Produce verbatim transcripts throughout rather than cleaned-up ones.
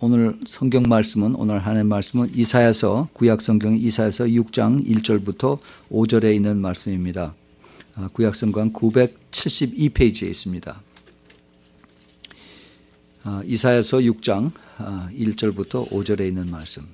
오늘 성경 말씀은 오늘 하나님 말씀은 이사야서 구약 성경 이사야서 육 장 일 절부터 오 절에 있는 말씀입니다. 구약 성경 구백칠십이 페이지에 있습니다. 이사야서 육 장 일 절부터 오 절에 있는 말씀.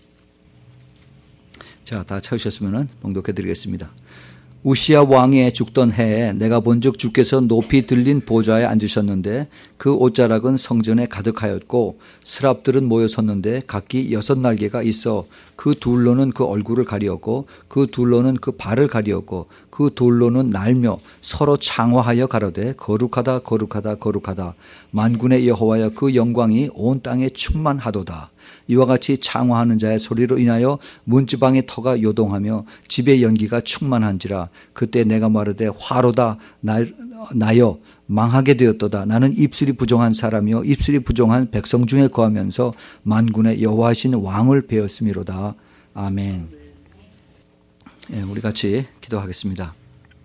자, 다 찾으셨으면 봉독해 드리겠습니다. 우시야 왕의 죽던 해에 내가 본즉 주께서 높이 들린 보좌에 앉으셨는데 그 옷자락은 성전에 가득하였고 스랍들은 모여 섰는데 각기 여섯 날개가 있어 그 둘로는 그 얼굴을 가리었고 그 둘로는 그 발을 가리었고 그 둘로는 날며 서로 창화하여 가로되 거룩하다 거룩하다 거룩하다 만군의 여호와여 그 영광이 온 땅에 충만하도다. 이와 같이 창화하는 자의 소리로 인하여 문지방의 터가 요동하며 집의 연기가 충만한지라. 그때 내가 말하되 화로다 나여 망하게 되었도다. 나는 입술이 부정한 사람이요 입술이 부정한 백성 중에 거하면서 만군의 여호와신 왕을 배웠음이로다. 아멘. 예, 우리 같이 기도하겠습니다.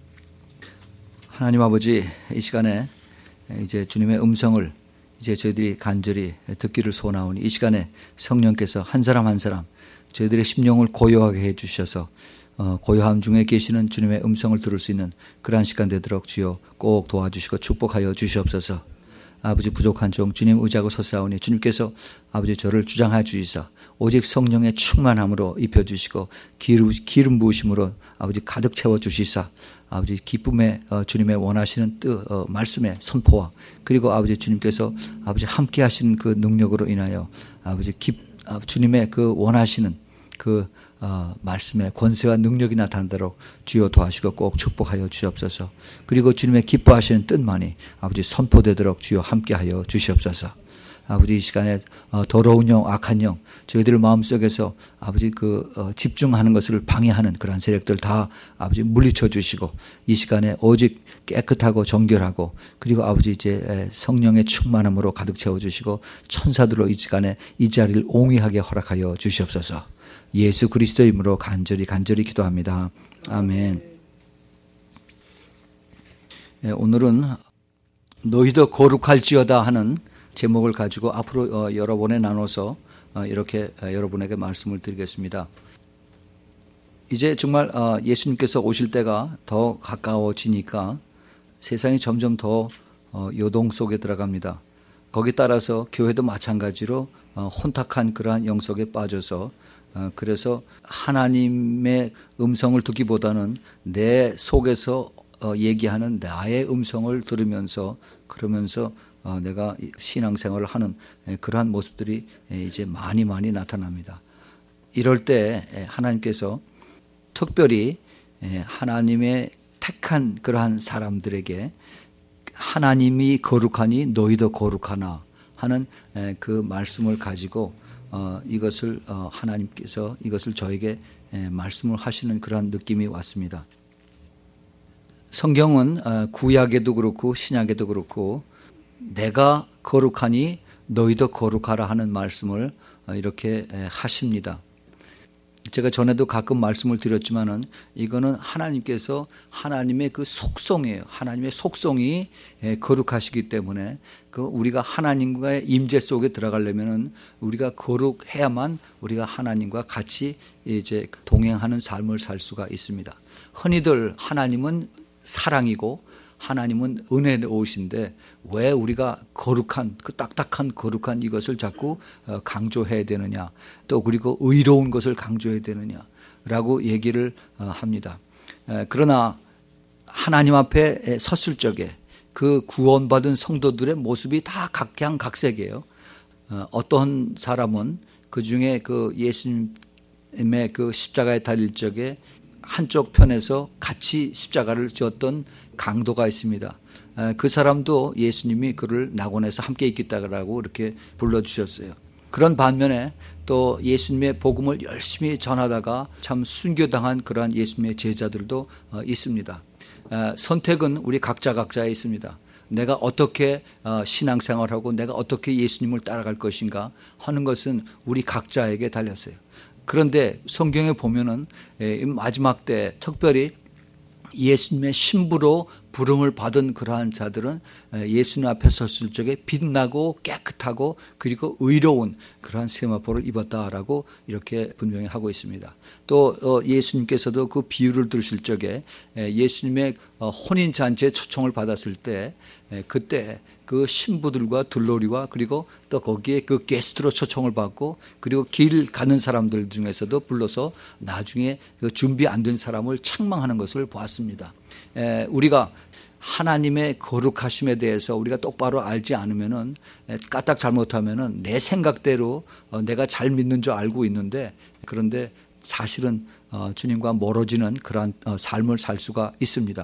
하나님 아버지, 이 시간에 이제 주님의 음성을 이제 저희들이 간절히 듣기를 소원하오니 이 시간에 성령께서 한 사람 한 사람 저희들의 심령을 고요하게 해주셔서 고요함 중에 계시는 주님의 음성을 들을 수 있는 그러한 시간 되도록 주여 꼭 도와주시고 축복하여 주시옵소서. 아버지, 부족한 종 주님 의지하고 섰사오니 주님께서 아버지 저를 주장하여 주시사 오직 성령의 충만함으로 입혀주시고 기름 부으심으로 아버지 가득 채워주시사 아버지 기쁨의 주님의 원하시는 뜻 말씀의 선포와 그리고 아버지 주님께서 아버지 함께 하시는 그 능력으로 인하여 아버지 기, 주님의 그 원하시는 그 어, 말씀의 권세와 능력이 나타나도록 주여 도와주시고 꼭 축복하여 주시옵소서. 그리고 주님의 기뻐하시는 뜻만이 아버지 선포되도록 주여 함께하여 주시옵소서. 아버지, 이 시간에 어, 더러운 영, 악한 영, 저희들 마음속에서 아버지 그 어, 집중하는 것을 방해하는 그러한 세력들 다 아버지 물리쳐 주시고 이 시간에 오직 깨끗하고 정결하고 그리고 아버지 이제 성령의 충만함으로 가득 채워 주시고 천사들로 이 시간에 이 자리를 옹이하게 허락하여 주시옵소서. 예수 그리스도의 이름으로 간절히 간절히 기도합니다. 아멘. 네, 오늘은 너희도 거룩할지어다 하는 제목을 가지고 앞으로 여러 번에 나눠서 이렇게 여러분에게 말씀을 드리겠습니다. 이제 정말 예수님께서 오실 때가 더 가까워지니까 세상이 점점 더 요동 속에 들어갑니다. 거기에 따라서 교회도 마찬가지로 혼탁한 그러한 영 속에 빠져서 그래서 하나님의 음성을 듣기보다는 내 속에서 얘기하는 나의 음성을 들으면서 그러면서 내가 신앙생활을 하는 그러한 모습들이 이제 많이 많이 나타납니다. 이럴 때 하나님께서 특별히 하나님의 택한 그러한 사람들에게 하나님이 거룩하니 너희도 거룩하나 하는 그 말씀을 가지고 어, 이것을 어, 하나님께서 이것을 저에게 에, 말씀을 하시는 그런 느낌이 왔습니다. 성경은 어, 구약에도 그렇고 신약에도 그렇고 내가 거룩하니 너희도 거룩하라 하는 말씀을 어, 이렇게 에, 하십니다. 제가 전에도 가끔 말씀을 드렸지만은 이거는 하나님께서 하나님의 그 속성이에요. 하나님의 속성이 거룩하시기 때문에 그 우리가 하나님과의 임재 속에 들어가려면은 우리가 거룩해야만 우리가 하나님과 같이 이제 동행하는 삶을 살 수가 있습니다. 흔히들 하나님은 사랑이고 하나님은 은혜로우신데 왜 우리가 거룩한 그 딱딱한 거룩한 이것을 자꾸 강조해야 되느냐, 또 그리고 의로운 것을 강조해야 되느냐라고 얘기를 합니다. 그러나 하나님 앞에 섰을 적에 그 구원받은 성도들의 모습이 다 각양각색이에요. 어떤 사람은 그 중에 그 예수님의 그 십자가에 달릴 적에 한쪽 편에서 같이 십자가를 지었던 강도가 있습니다. 그 사람도 예수님이 그를 낙원에서 함께 있겠다고 이렇게 불러주셨어요. 그런 반면에 또 예수님의 복음을 열심히 전하다가 참 순교당한 그러한 예수님의 제자들도 있습니다. 선택은 우리 각자 각자에 있습니다. 내가 어떻게 신앙생활하고 내가 어떻게 예수님을 따라갈 것인가 하는 것은 우리 각자에게 달렸어요. 그런데 성경에 보면은 마지막 때 특별히 예수님의 신부로 부름을 받은 그러한 자들은 예수님 앞에 섰을 적에 빛나고 깨끗하고 그리고 의로운 그러한 세마포를 입었다라고 이렇게 분명히 하고 있습니다. 또 예수님께서도 그 비유를 들으실 적에 예수님의 혼인잔치에 초청을 받았을 때 그때 그 신부들과 들러리와 그리고 또 거기에 그 게스트로 초청을 받고 그리고 길 가는 사람들 중에서도 불러서 나중에 그 준비 안 된 사람을 책망하는 것을 보았습니다. 에, 우리가 하나님의 거룩하심에 대해서 우리가 똑바로 알지 않으면은 까딱 잘못하면은 내 생각대로 내가 잘 믿는 줄 알고 있는데 그런데 사실은 주님과 멀어지는 그러한 삶을 살 수가 있습니다.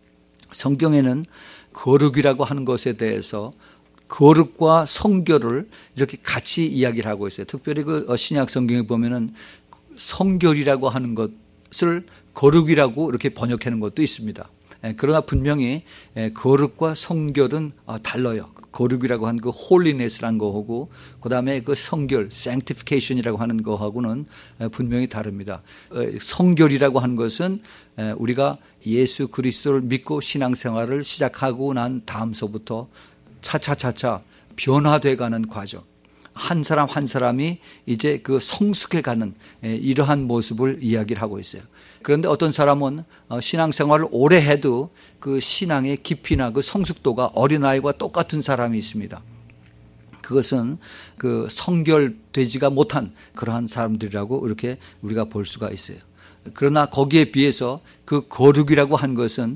성경에는 거룩이라고 하는 것에 대해서 거룩과 성결을 이렇게 같이 이야기를 하고 있어요. 특별히 그 신약 성경에 보면은 성결이라고 하는 것을 거룩이라고 이렇게 번역하는 것도 있습니다. 그러나 분명히 거룩과 성결은 달라요. 거룩이라고 하는 그 홀리네스라는 거하고 그다음에 그 성결, sanctification이라고 하는 거하고는 분명히 다릅니다. 성결이라고 하는 것은 우리가 예수 그리스도를 믿고 신앙생활을 시작하고 난 다음서부터 차차차차 변화돼 가는 과정. 한 사람 한 사람이 이제 그 성숙해가는 이러한 모습을 이야기를 하고 있어요. 그런데 어떤 사람은 신앙생활을 오래 해도 그 신앙의 깊이나 그 성숙도가 어린아이와 똑같은 사람이 있습니다. 그것은 그 성결되지가 못한 그러한 사람들이라고 이렇게 우리가 볼 수가 있어요. 그러나 거기에 비해서 그 거룩이라고 한 것은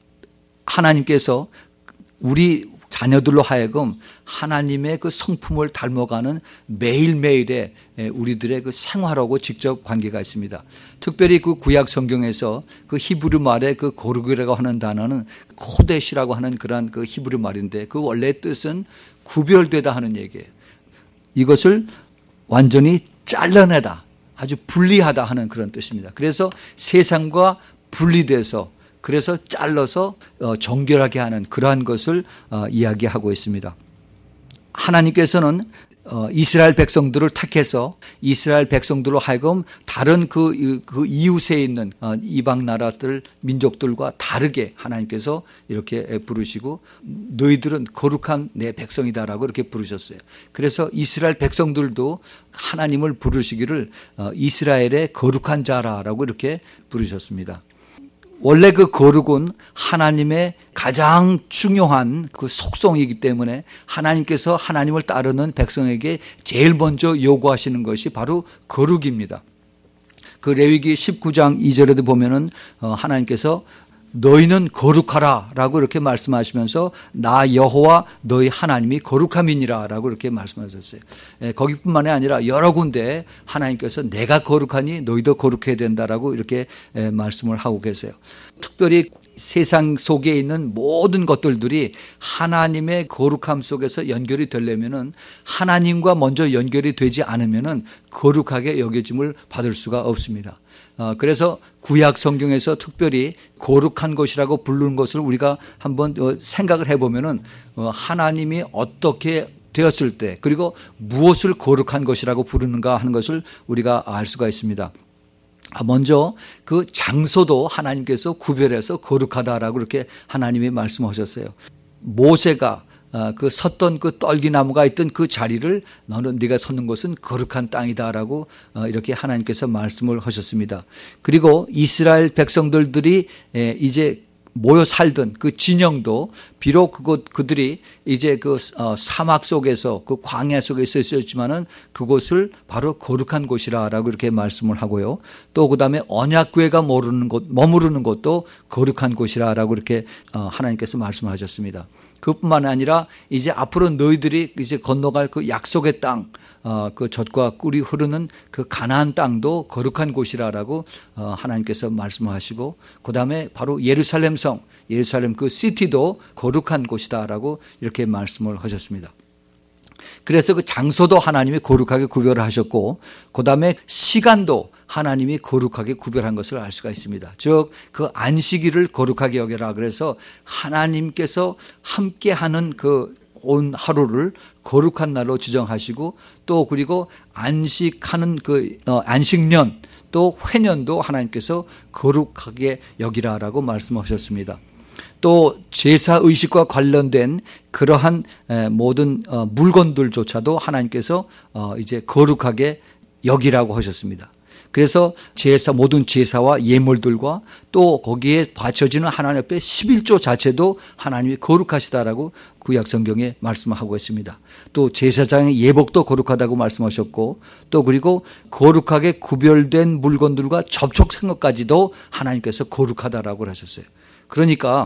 하나님께서 우리 자녀들로 하여금 하나님의 그 성품을 닮아가는 매일매일의 우리들의 그 생활하고 직접 관계가 있습니다. 특별히 그 구약 성경에서 그 히브리 말의 그 거룩이라고 하는 단어는 코데시라고 하는 그런 그 히브리 말인데 그 원래 뜻은 구별되다 하는 얘기예요. 이것을 완전히 잘라내다, 아주 분리하다 하는 그런 뜻입니다. 그래서 세상과 분리돼서 그래서 잘라서 정결하게 하는 그러한 것을 이야기하고 있습니다. 하나님께서는 이스라엘 백성들을 택해서 이스라엘 백성들로 하여금 다른 그, 그 이웃에 있는 이방 나라들 민족들과 다르게 하나님께서 이렇게 부르시고 너희들은 거룩한 내 백성이다라고 이렇게 부르셨어요. 그래서 이스라엘 백성들도 하나님을 부르시기를 이스라엘의 거룩한 자라라고 이렇게 부르셨습니다. 원래 그 거룩은 하나님의 가장 중요한 그 속성이기 때문에 하나님께서 하나님을 따르는 백성에게 제일 먼저 요구하시는 것이 바로 거룩입니다. 그 레위기 십구 장 이 절에도 보면은 하나님께서 너희는 거룩하라 라고 이렇게 말씀하시면서 나 여호와 너희 하나님이 거룩함이니라 라고 이렇게 말씀하셨어요. 거기뿐만이 아니라 여러 군데 하나님께서 내가 거룩하니 너희도 거룩해야 된다라고 이렇게 말씀을 하고 계세요. 특별히 세상 속에 있는 모든 것들들이 하나님의 거룩함 속에서 연결이 되려면은 하나님과 먼저 연결이 되지 않으면은 거룩하게 여겨짐을 받을 수가 없습니다. 그래서 구약 성경에서 특별히 거룩한 것이라고 부르는 것을 우리가 한번 생각을 해보면은 하나님이 어떻게 되었을 때 그리고 무엇을 거룩한 것이라고 부르는가 하는 것을 우리가 알 수가 있습니다. 먼저 그 장소도 하나님께서 구별해서 거룩하다라고 이렇게 하나님이 말씀하셨어요. 모세가 그 섰던 그 떨기나무가 있던 그 자리를 너는 네가 섰는 곳은 거룩한 땅이다라고 이렇게 하나님께서 말씀을 하셨습니다. 그리고 이스라엘 백성들이 이제 모여 살던 그 진영도 비록 그곳 그들이 이제 그 사막 속에서 그 광야 속에서 있었지만은 그곳을 바로 거룩한 곳이라라고 이렇게 말씀을 하고요. 또 그다음에 언약궤가 머무르는 곳 머무르는 곳도 거룩한 곳이라라고 이렇게 하나님께서 말씀하셨습니다. 그뿐만 아니라 이제 앞으로 너희들이 이제 건너갈 그 약속의 땅, 어, 그 젖과 꿀이 흐르는 그 가나안 땅도 거룩한 곳이라라고 어, 하나님께서 말씀하시고, 그 다음에 바로 예루살렘 성, 예루살렘 그 시티도 거룩한 곳이다라고 이렇게 말씀을 하셨습니다. 그래서 그 장소도 하나님이 거룩하게 구별을 하셨고, 그 다음에 시간도 하나님이 거룩하게 구별한 것을 알 수가 있습니다. 즉 그 안식일을 거룩하게 여겨라. 그래서 하나님께서 함께하는 그 온 하루를 거룩한 날로 지정하시고, 또 그리고 안식하는 그 안식년 또 회년도 하나님께서 거룩하게 여기라라고 말씀하셨습니다. 또 제사 의식과 관련된 그러한 모든 물건들조차도 하나님께서 이제 거룩하게 여기라고 하셨습니다. 그래서 제사, 모든 제사와 예물들과 또 거기에 바쳐지는 하나님 앞에 십일조 자체도 하나님이 거룩하시다라고 구약 성경에 말씀하고 있습니다. 또 제사장의 예복도 거룩하다고 말씀하셨고, 또 그리고 거룩하게 구별된 물건들과 접촉한 것까지도 하나님께서 거룩하다라고 하셨어요. 그러니까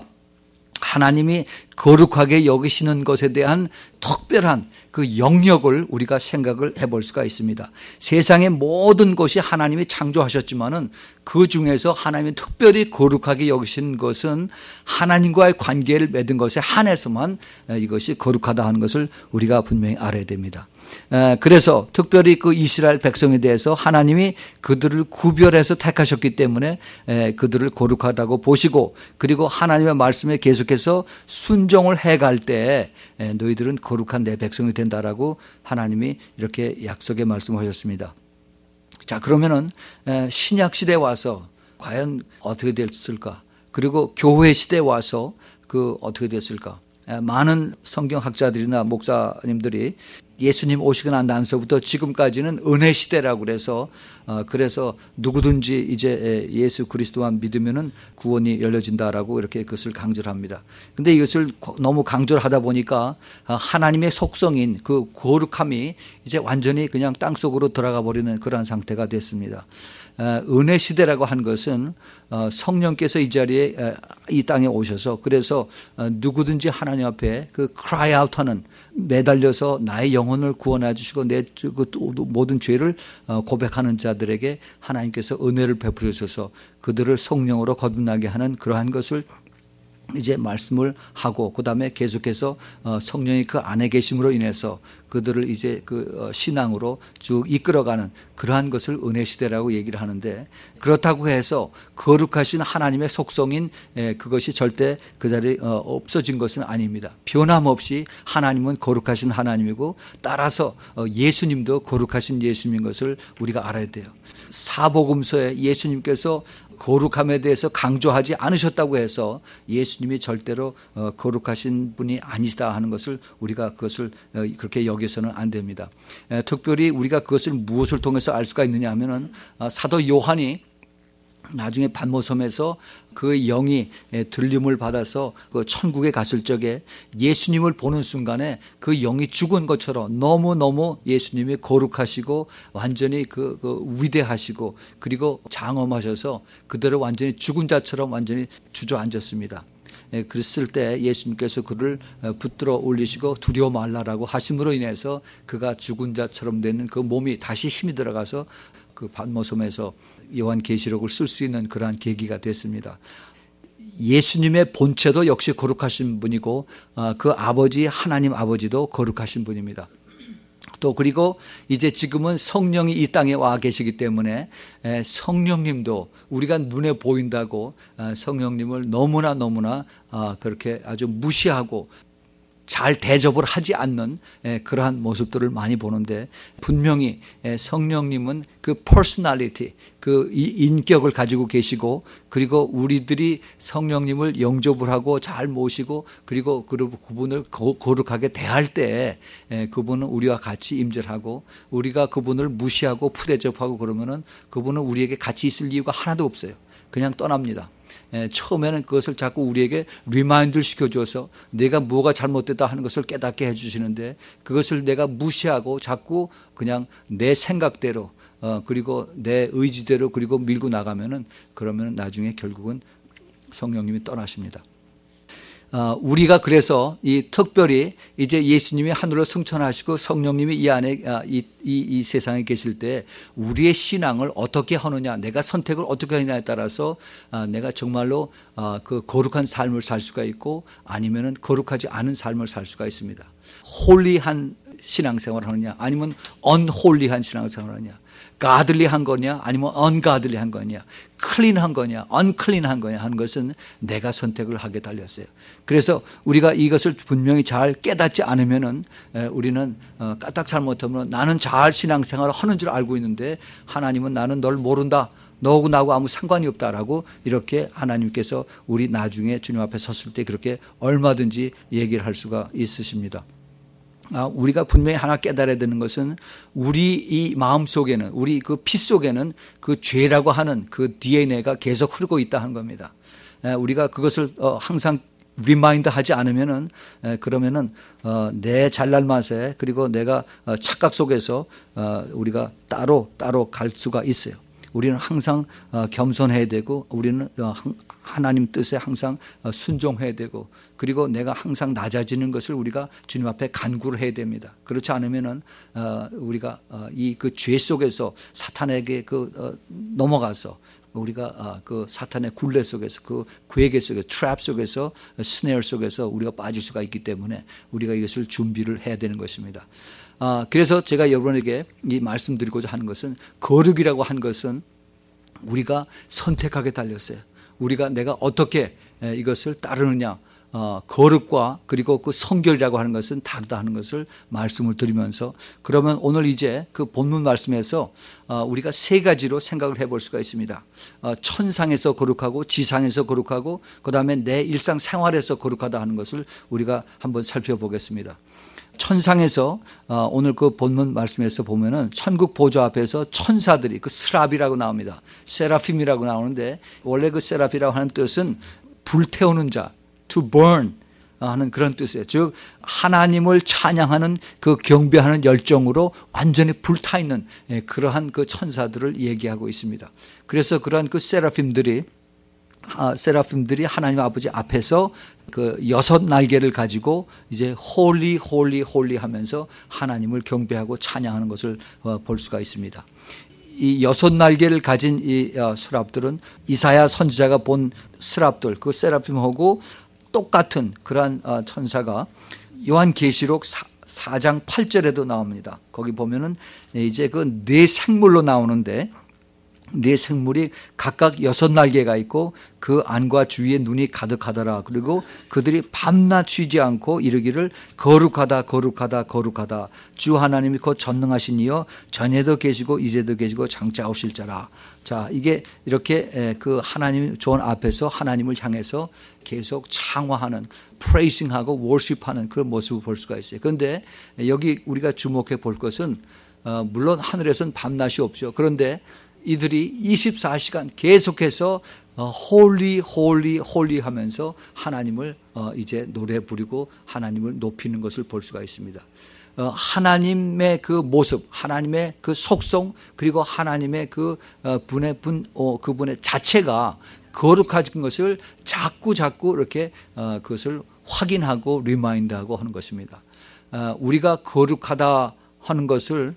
하나님이 거룩하게 여기시는 것에 대한 특별한 그 영역을 우리가 생각을 해볼 수가 있습니다. 세상의 모든 것이 하나님이 창조하셨지만은 그 중에서 하나님이 특별히 거룩하게 여기신 것은 하나님과의 관계를 맺은 것에 한해서만 이것이 거룩하다 하는 것을 우리가 분명히 알아야 됩니다. 그래서 특별히 그 이스라엘 백성에 대해서 하나님이 그들을 구별해서 택하셨기 때문에 그들을 거룩하다고 보시고, 그리고 하나님의 말씀에 계속해서 순종을 해갈 때 너희들은 거룩한 내 백성이 된다라고 하나님이 이렇게 약속의 말씀하셨습니다. 자, 그러면은 신약 시대에 와서 과연 어떻게 됐을까? 그리고 교회 시대에 와서 그 어떻게 됐을까? 많은 성경학자들이나 목사님들이 예수님 오시고 난 다음서부터 지금까지는 은혜 시대라고 그래서 그래서 누구든지 이제 예수 그리스도만 믿으면은 구원이 열려진다라고 이렇게 그것을 강조를 합니다. 근데 이것을 너무 강조를 하다 보니까 하나님의 속성인 그 거룩함이 이제 완전히 그냥 땅속으로 들어가 버리는 그러한 상태가 됐습니다. 은혜 시대라고 한 것은 성령께서 이 자리에 이 땅에 오셔서 그래서 누구든지 하나님 앞에 그 cry out 하는, 매달려서 나의 영혼을 구원해 주시고 내 모든 죄를 고백하는 자들에게 하나님께서 은혜를 베풀어 주셔서 그들을 성령으로 거듭나게 하는 그러한 것을 이제 말씀을 하고, 그 다음에 계속해서 성령이 그 안에 계심으로 인해서 그들을 이제 그 신앙으로 쭉 이끌어가는 그러한 것을 은혜 시대라고 얘기를 하는데, 그렇다고 해서 거룩하신 하나님의 속성인 그것이 절대 그 자리에 없어진 것은 아닙니다. 변함없이 하나님은 거룩하신 하나님이고, 따라서 예수님도 거룩하신 예수님인 것을 우리가 알아야 돼요. 사복음서에 예수님께서 거룩함에 대해서 강조하지 않으셨다고 해서 예수님이 절대로 거룩하신 분이 아니시다 하는 것을 우리가 그것을 그렇게 여겨서는 안 됩니다. 특별히 우리가 그것을 무엇을 통해서 알 수가 있느냐 하면은 사도 요한이 나중에 반모섬에서 그 영이 들림을 받아서 그 천국에 갔을 적에 예수님을 보는 순간에 그 영이 죽은 것처럼 너무너무 예수님이 거룩하시고 완전히 그, 그 위대하시고 그리고 장엄하셔서 그대로 완전히 죽은 자처럼 완전히 주저앉았습니다. 그랬을 때 예수님께서 그를 붙들어 올리시고 두려워 말라라고 하심으로 인해서 그가 죽은 자처럼 되는 그 몸이 다시 힘이 들어가서 그 반모섬에서 요한계시록을 쓸 수 있는 그러한 계기가 됐습니다. 예수님의 본체도 역시 거룩하신 분이고 그 아버지 하나님 아버지도 거룩하신 분입니다. 또 그리고 이제 지금은 성령이 이 땅에 와 계시기 때문에 성령님도 우리가 눈에 보인다고 성령님을 너무나 너무나 그렇게 아주 무시하고 잘 대접을 하지 않는 그러한 모습들을 많이 보는데, 분명히 성령님은 그 퍼스널리티, 그 인격을 가지고 계시고, 그리고 우리들이 성령님을 영접을 하고 잘 모시고 그리고 그분을 거룩하게 대할 때 그분은 우리와 같이 임재를 하고, 우리가 그분을 무시하고 푸대접하고 그러면은 그분은 우리에게 같이 있을 이유가 하나도 없어요. 그냥 떠납니다. 처음에는 그것을 자꾸 우리에게 리마인드를 시켜줘서 내가 뭐가 잘못됐다 하는 것을 깨닫게 해주시는데, 그것을 내가 무시하고 자꾸 그냥 내 생각대로 어, 그리고 내 의지대로 그리고 밀고 나가면은 그러면 나중에 결국은 성령님이 떠나십니다. 어, 우리가 그래서 이 특별히 이제 예수님이 하늘로 승천하시고 성령님이 이 안에 이, 이, 이 세상에 계실 때 우리의 신앙을 어떻게 하느냐, 내가 선택을 어떻게 하느냐에 따라서 어, 내가 정말로 어, 그 거룩한 삶을 살 수가 있고 아니면은 거룩하지 않은 삶을 살 수가 있습니다. 홀리한 신앙생활을 하느냐, 아니면 unholy한 신앙생활을 하느냐, 가들리한 거냐, 아니면 ungodly한 거냐, 클린한 거냐, unclean한 거냐 하는 것은 내가 선택을 하게 달렸어요. 그래서 우리가 이것을 분명히 잘 깨닫지 않으면은 우리는 까딱 잘못하면 나는 잘 신앙생활을 하는 줄 알고 있는데 하나님은 나는 널 모른다, 너하고 나하고 아무 상관이 없다라고 이렇게 하나님께서 우리 나중에 주님 앞에 섰을 때 그렇게 얼마든지 얘기를 할 수가 있으십니다. 아, 우리가 분명히 하나 깨달아야 되는 것은 우리 이 마음 속에는, 우리 그 피 속에는 그 죄라고 하는 그 디엔에이가 계속 흐르고 있다 하는 겁니다. 에, 우리가 그것을 어, 항상 리마인드 하지 않으면은 에, 그러면은 어, 내 잘날 맛에 그리고 내가 어, 착각 속에서 어, 우리가 따로 따로 갈 수가 있어요. 우리는 항상 겸손해야 되고, 우리는 하나님 뜻에 항상 순종해야 되고, 그리고 내가 항상 낮아지는 것을 우리가 주님 앞에 간구를 해야 됩니다. 그렇지 않으면은 우리가 이 그 죄 속에서 사탄에게 그 넘어가서 우리가 그 사탄의 굴레 속에서, 그 괴계 속에서, 트랩 속에서, 스네어 속에서 우리가 빠질 수가 있기 때문에 우리가 이것을 준비를 해야 되는 것입니다. 아, 그래서 제가 여러분에게 이 말씀드리고자 하는 것은, 거룩이라고 한 것은 우리가 선택하게 달렸어요. 우리가 내가 어떻게 이것을 따르느냐, 어, 거룩과 그리고 그 성결이라고 하는 것은 다르다 하는 것을 말씀을 드리면서, 그러면 오늘 이제 그 본문 말씀에서 어, 우리가 세 가지로 생각을 해볼 수가 있습니다. 어, 천상에서 거룩하고, 지상에서 거룩하고, 그 다음에 내 일상생활에서 거룩하다 하는 것을 우리가 한번 살펴보겠습니다. 천상에서 오늘 그 본문 말씀에서 보면은 천국 보좌 앞에서 천사들이, 그 스랍이라고 나옵니다. 세라핌이라고 나오는데, 원래 그 세라핌이라고 하는 뜻은 불태우는 자, to burn 하는 그런 뜻이에요. 즉 하나님을 찬양하는 그 경배하는 열정으로 완전히 불타 있는 그러한 그 천사들을 얘기하고 있습니다. 그래서 그러한 그 세라핌들이 아, 세라핌들이 하나님 아버지 앞에서 그 여섯 날개를 가지고 이제 홀리 홀리 홀리 하면서 하나님을 경배하고 찬양하는 것을 볼 수가 있습니다. 이 여섯 날개를 가진 이 스랍들은 이사야 선지자가 본 스랍들, 그 세라핌하고 똑같은 그러한 천사가 요한계시록 사 장 팔 절에도 나옵니다. 거기 보면은 이제 그 네 생물로 나오는데, 네 생물이 각각 여섯 날개가 있고 그 안과 주위에 눈이 가득하더라. 그리고 그들이 밤낮 쉬지 않고 이르기를 거룩하다 거룩하다 거룩하다, 주 하나님이 곧 전능하신 이여 전에도 계시고 이제도 계시고 장차 오실 자라. 자, 이게 이렇게 그 하나님 존 앞에서 하나님을 향해서 계속 창화하는, 프레이싱하고 월십하는 그런 모습을 볼 수가 있어요. 그런데 여기 우리가 주목해 볼 것은 물론 하늘에서는 밤낮이 없죠. 그런데 이들이 이십사 시간 계속해서 홀리 홀리 홀리 하면서 하나님을 이제 노래 부르고 하나님을 높이는 것을 볼 수가 있습니다. 하나님의 그 모습, 하나님의 그 속성, 그리고 하나님의 그 분의 분, 그분의 자체가 거룩한 것을 자꾸 자꾸 이렇게 그것을 확인하고 리마인드하고 하는 것입니다. 우리가 거룩하다 하는 것을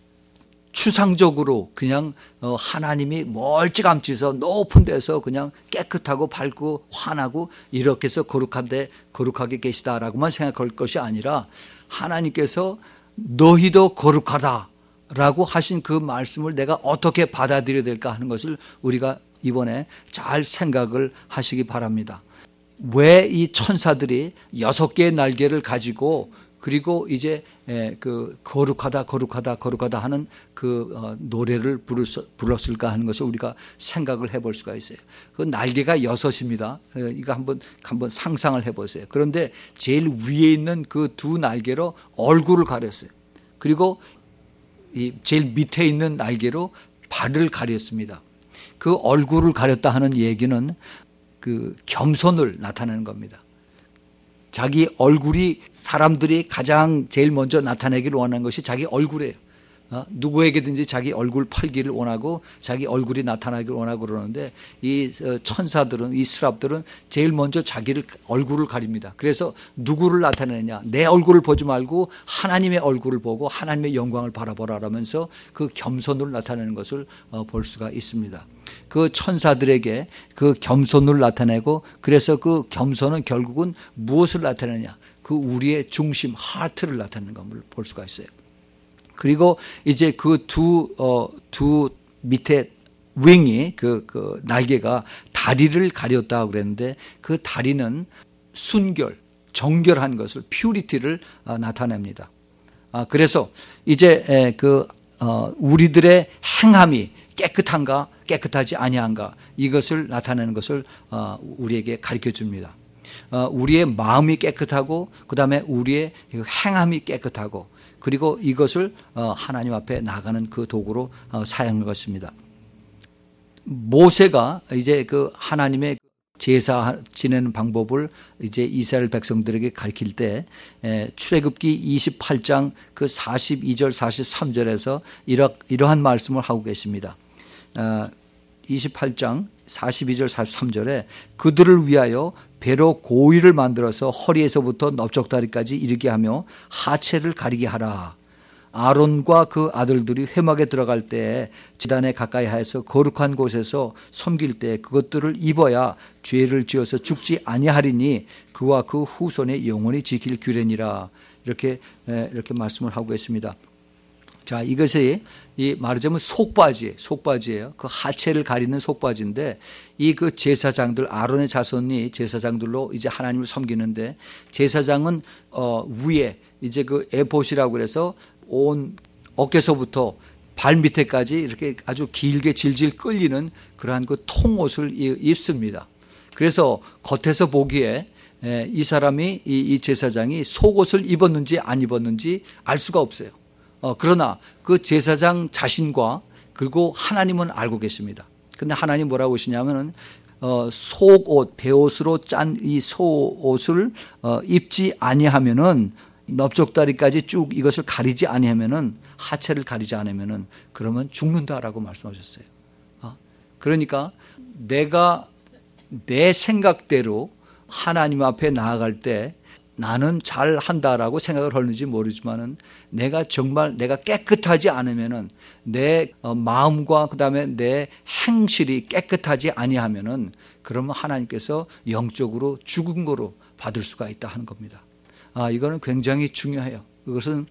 추상적으로 그냥 하나님이 멀찌감치서 높은 데서 그냥 깨끗하고 밝고 환하고 이렇게 해서 거룩한데 거룩하게 계시다라고만 생각할 것이 아니라, 하나님께서 너희도 거룩하다라고 하신 그 말씀을 내가 어떻게 받아들여야 될까 하는 것을 우리가 이번에 잘 생각을 하시기 바랍니다. 왜 이 천사들이 여섯 개의 날개를 가지고 그리고 이제 그 거룩하다 거룩하다 거룩하다 하는 그 노래를 불렀을까 하는 것을 우리가 생각을 해볼 수가 있어요. 그 날개가 여섯입니다. 이거 한번 한번 상상을 해보세요. 그런데 제일 위에 있는 그 두 날개로 얼굴을 가렸어요. 그리고 이 제일 밑에 있는 날개로 발을 가렸습니다. 그 얼굴을 가렸다 하는 얘기는 그 겸손을 나타내는 겁니다. 자기 얼굴이, 사람들이 가장 제일 먼저 나타내기를 원하는 것이 자기 얼굴이에요. 어? 누구에게든지 자기 얼굴 팔기를 원하고 자기 얼굴이 나타나기를 원하고 그러는데, 이 천사들은, 이 스랍들은 제일 먼저 자기를 얼굴을 가립니다. 그래서 누구를 나타내느냐, 내 얼굴을 보지 말고 하나님의 얼굴을 보고 하나님의 영광을 바라보라라면서 그 겸손을 나타내는 것을 볼 수가 있습니다. 그 천사들에게 그 겸손을 나타내고, 그래서 그 겸손은 결국은 무엇을 나타내느냐, 그 우리의 중심, 하트를 나타내는 것을 볼 수가 있어요. 그리고 이제 그 두, 어, 두 밑에 윙이 그, 그 날개가 다리를 가렸다고 그랬는데 그 다리는 순결, 정결한 것을, 퓨리티를 어, 나타냅니다. 아, 그래서 이제 그 어, 우리들의 행함이 깨끗한가 깨끗하지 아니한가 이것을 나타내는 것을 어, 우리에게 가르쳐 줍니다. 어, 우리의 마음이 깨끗하고 그 다음에 우리의 행함이 깨끗하고 그리고 이것을 어, 하나님 앞에 나가는 그 도구로 어, 사용한 것입니다. 모세가 이제 그 하나님의 제사 지내는 방법을 이제 이스라엘 백성들에게 가르칠 때 출애굽기 이십팔 장 그 사십이 절 사십삼 절에서 이러, 이러한 말씀을 하고 계십니다. 이십팔 장 사십이 절 사십삼 절에 그들을 위하여 배로 고위를 만들어서 허리에서부터 넓적다리까지 이르게 하며 하체를 가리게 하라. 아론과 그 아들들이 회막에 들어갈 때 지단에 가까이 하여서 거룩한 곳에서 섬길 때 그것들을 입어야 죄를 지어서 죽지 아니하리니 그와 그 후손의 영원히 지킬 규례니라. 이렇게 이렇게 말씀을 하고 있습니다. 자, 이것이 이 말하자면 속바지, 속바지예요. 그 하체를 가리는 속바지인데 이 그 제사장들, 아론의 자손이 제사장들로 이제 하나님을 섬기는데 제사장은 어 위에 이제 그 에봇이라고 그래서 온 어깨서부터 발 밑에까지 이렇게 아주 길게 질질 끌리는 그러한 그 통옷을 입습니다. 그래서 겉에서 보기에 이 사람이 이 제사장이 속옷을 입었는지 안 입었는지 알 수가 없어요. 어, 그러나 그 제사장 자신과 그리고 하나님은 알고 계십니다. 근데 하나님 뭐라고 하시냐면은 어, 속옷, 베옷으로 짠 이 속옷을 어, 입지 아니하면은 넓적다리까지 쭉 이것을 가리지 아니하면은 하체를 가리지 않으면은 그러면 죽는다라고 말씀하셨어요. 어? 그러니까 내가 내 생각대로 하나님 앞에 나아갈 때 나는 잘 한다라고 생각을 하는지 모르지만은 내가 정말 내가 깨끗하지 않으면은 내 마음과 그다음에 내 행실이 깨끗하지 아니하면은 그러면 하나님께서 영적으로 죽은 거로 받을 수가 있다 하는 겁니다. 아, 이거는 굉장히 중요해요. 이것은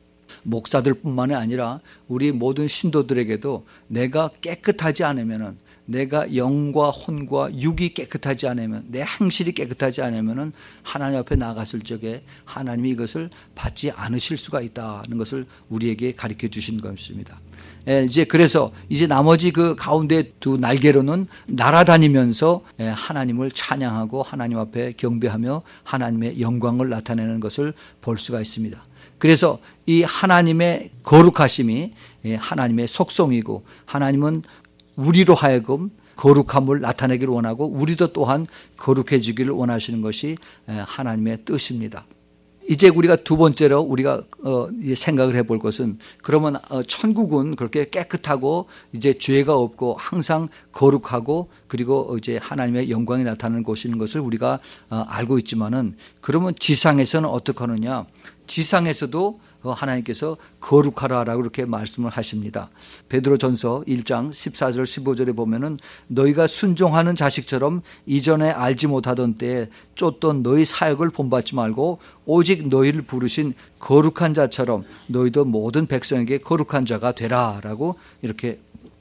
목사들뿐만이 아니라 우리 모든 신도들에게도 내가 깨끗하지 않으면은 내가 영과 혼과 육이 깨끗하지 않으면 내 행실이 깨끗하지 않으면은 하나님 앞에 나갔을 적에 하나님이 이것을 받지 않으실 수가 있다는 것을 우리에게 가르쳐 주신 것입니다. 이제 그래서 이제 나머지 그 가운데 두 날개로는 날아다니면서 하나님을 찬양하고 하나님 앞에 경배하며 하나님의 영광을 나타내는 것을 볼 수가 있습니다. 그래서 이 하나님의 거룩하심이 하나님의 속성이고 하나님은 우리로 하여금 거룩함을 나타내기를 원하고 우리도 또한 거룩해지기를 원하시는 것이 하나님의 뜻입니다. 이제 우리가 두 번째로 우리가 생각을 해볼 것은 그러면 천국은 그렇게 깨끗하고 이제 죄가 없고 항상 거룩하고 그리고 이제 하나님의 영광이 나타나는 곳인 것을 우리가 알고 있지만은 그러면 지상에서는 어떻게 하느냐? 지상에서도 하나님께서 거룩하라라고 이렇게 말씀을 하십니다. 베드로전서 일 장 십사 절 십오 절에 보면은 너희가 순종하는 자식처럼 이전에 알지 못하던 때에 쫓던 너희 사역을 본받지 말고 오직 너희를 부르신 거룩한 자처럼 너희도 모든 백성에게 거룩한 자가 되라라고 이렇게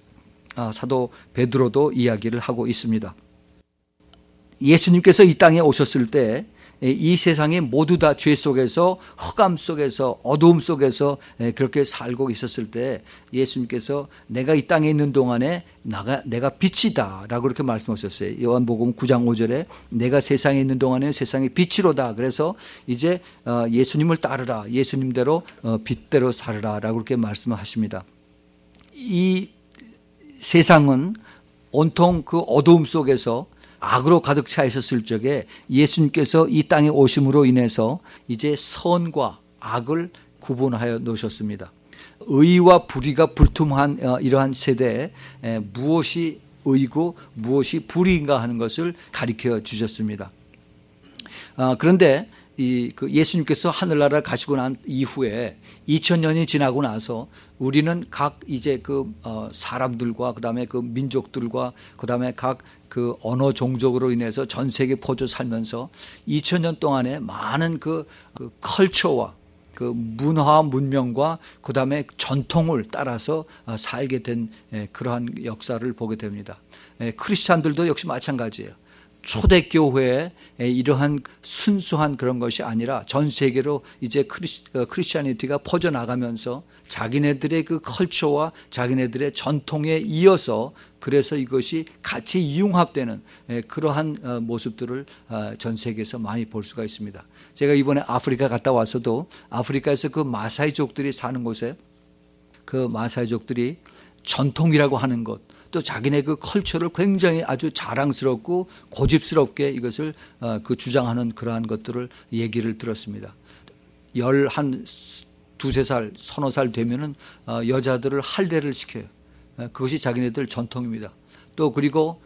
사도 베드로도 이야기를 하고 있습니다. 예수님께서 이 땅에 오셨을 때 이 세상이 모두 다 죄 속에서 흑암 속에서 어두움 속에서 그렇게 살고 있었을 때 예수님께서 내가 이 땅에 있는 동안에 나가, 내가 빛이다 라고 그렇게 말씀하셨어요. 요한복음 구 장 오 절에 내가 세상에 있는 동안에 세상의 빛이로다. 그래서 이제 예수님을 따르라. 예수님대로 빛대로 살으라 라고 그렇게 말씀을 하십니다. 이 세상은 온통 그 어두움 속에서 악으로 가득 차 있었을 적에 예수님께서 이 땅에 오심으로 인해서 이제 선과 악을 구분하여 놓으셨습니다. 의와 불의가 불투명한 이러한 세대에 무엇이 의고 무엇이 불의인가 하는 것을 가르쳐 주셨습니다. 그런데 이 그 예수님께서 하늘나라 가시고 난 이후에 이천 년이 지나고 나서 우리는 각 이제 그 어 사람들과 그다음에 그 민족들과 그다음에 각 그 언어 종족으로 인해서 전 세계 퍼져 살면서 이천 년 동안에 많은 그, 그 컬처와 그 문화 문명과 그다음에 전통을 따라서 살게 된 그러한 역사를 보게 됩니다. 크리스찬들도 역시 마찬가지예요. 초대교회의 이러한 순수한 그런 것이 아니라 전 세계로 이제 크리스, 크리스찬리티가 퍼져나가면서 자기네들의 그 컬처와 자기네들의 전통에 이어서 그래서 이것이 같이 융합되는 그러한 모습들을 전 세계에서 많이 볼 수가 있습니다. 제가 이번에 아프리카 갔다 와서도 아프리카에서 그 마사이족들이 사는 곳에 그 마사이족들이 전통이라고 하는 것, 또 자기네 그 컬처를 굉장히 아주 자랑스럽고 고집스럽게 이것을 그 주장하는 그러한 것들을 얘기를 들었습니다. 열 한 두세 살, 서너 살 되면은 여자들을 할례를 시켜요. 그것이 자기네들 전통입니다. 또 그리고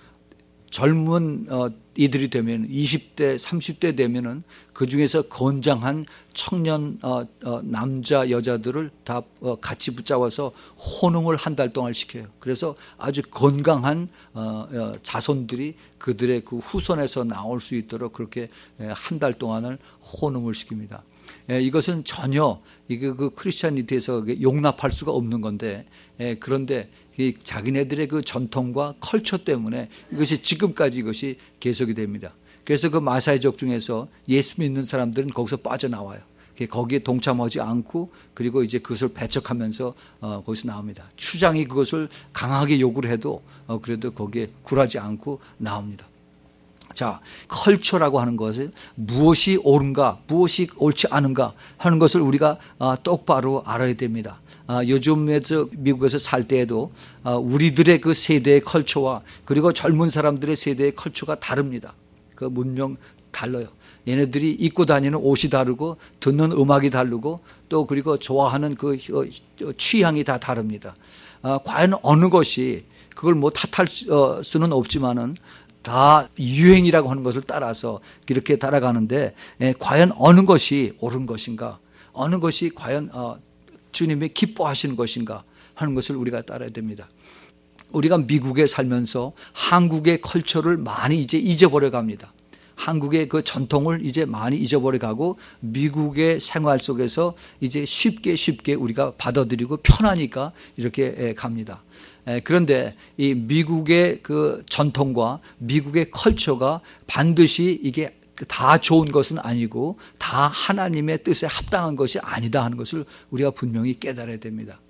젊은 이들이 되면 이십 대, 삼십 대 되면은 그 중에서 건장한 청년 남자 여자들을 다 같이 붙잡아서 혼응을 한 달 동안 시켜요. 그래서 아주 건강한 자손들이 그들의 그 후손에서 나올 수 있도록 그렇게 한 달 동안을 혼응을 시킵니다. 이것은 전혀 이게 그 크리스찬리티에서 용납할 수가 없는 건데, 그런데 자기네들의 그 전통과 컬처 때문에 이것이 지금까지 이것이 계속이 됩니다. 그래서 그 마사이족 중에서 예수 믿는 사람들은 거기서 빠져나와요. 거기에 동참하지 않고 그리고 이제 그것을 배척하면서 어, 거기서 나옵니다. 추장이 그것을 강하게 요구를 해도 어, 그래도 거기에 굴하지 않고 나옵니다. 자, 컬처라고 하는 것은 무엇이 옳은가, 무엇이 옳지 않은가 하는 것을 우리가 똑바로 알아야 됩니다. 요즘에 미국에서 살 때에도 우리들의 그 세대의 컬처와 그리고 젊은 사람들의 세대의 컬처가 다릅니다. 그 문명 달라요. 얘네들이 입고 다니는 옷이 다르고 듣는 음악이 다르고 또 그리고 좋아하는 그 취향이 다 다릅니다. 과연 어느 것이 그걸 뭐 탓할 수는 없지만은 다 유행이라고 하는 것을 따라서 이렇게 따라가는데 과연 어느 것이 옳은 것인가, 어느 것이 과연 주님이 기뻐하시는 것인가 하는 것을 우리가 따라야 됩니다. 우리가 미국에 살면서 한국의 컬처를 많이 이제 잊어버려 갑니다. 한국의 그 전통을 이제 많이 잊어버려 가고 미국의 생활 속에서 이제 쉽게 쉽게 우리가 받아들이고 편하니까 이렇게 갑니다. 그런데 이 미국의 그 전통과 미국의 컬처가 반드시 이게 다 좋은 것은 아니고 다 하나님의 뜻에 합당한 것이 아니다 하는 것을 우리가 분명히 깨달아야 됩니다.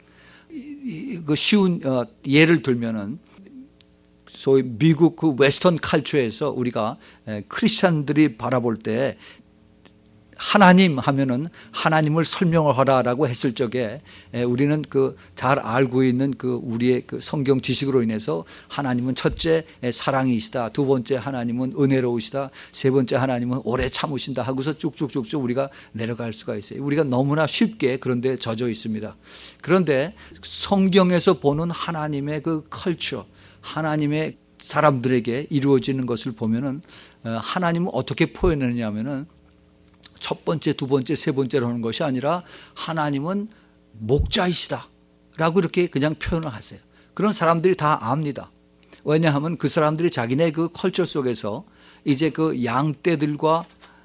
그 쉬운 예를 들면은 소위 미국 그 웨스턴 컬처에서 우리가 크리스찬들이 바라볼 때 하나님 하면은 하나님을 설명을 하라라고 했을 적에 우리는 그 잘 알고 있는 그 우리의 그 성경 지식으로 인해서 하나님은 첫째 사랑이시다, 두 번째 하나님은 은혜로우시다, 세 번째 하나님은 오래 참으신다 하고서 쭉쭉쭉쭉 우리가 내려갈 수가 있어요. 우리가 너무나 쉽게 그런데 젖어 있습니다. 그런데 성경에서 보는 하나님의 그 컬처, 하나님의 사람들에게 이루어지는 것을 보면은 하나님은 어떻게 표현하느냐 하면은 첫 번째, 두 번째, 세 번째로 하는 것이 아니라 하나님은 목자이시다 라고 이렇게 그냥 표현을 하세요. 그런 사람들이 다 압니다. 왜냐하면 그 사람들이 자기네 그 컬처 속에서 이제 그 양떼들과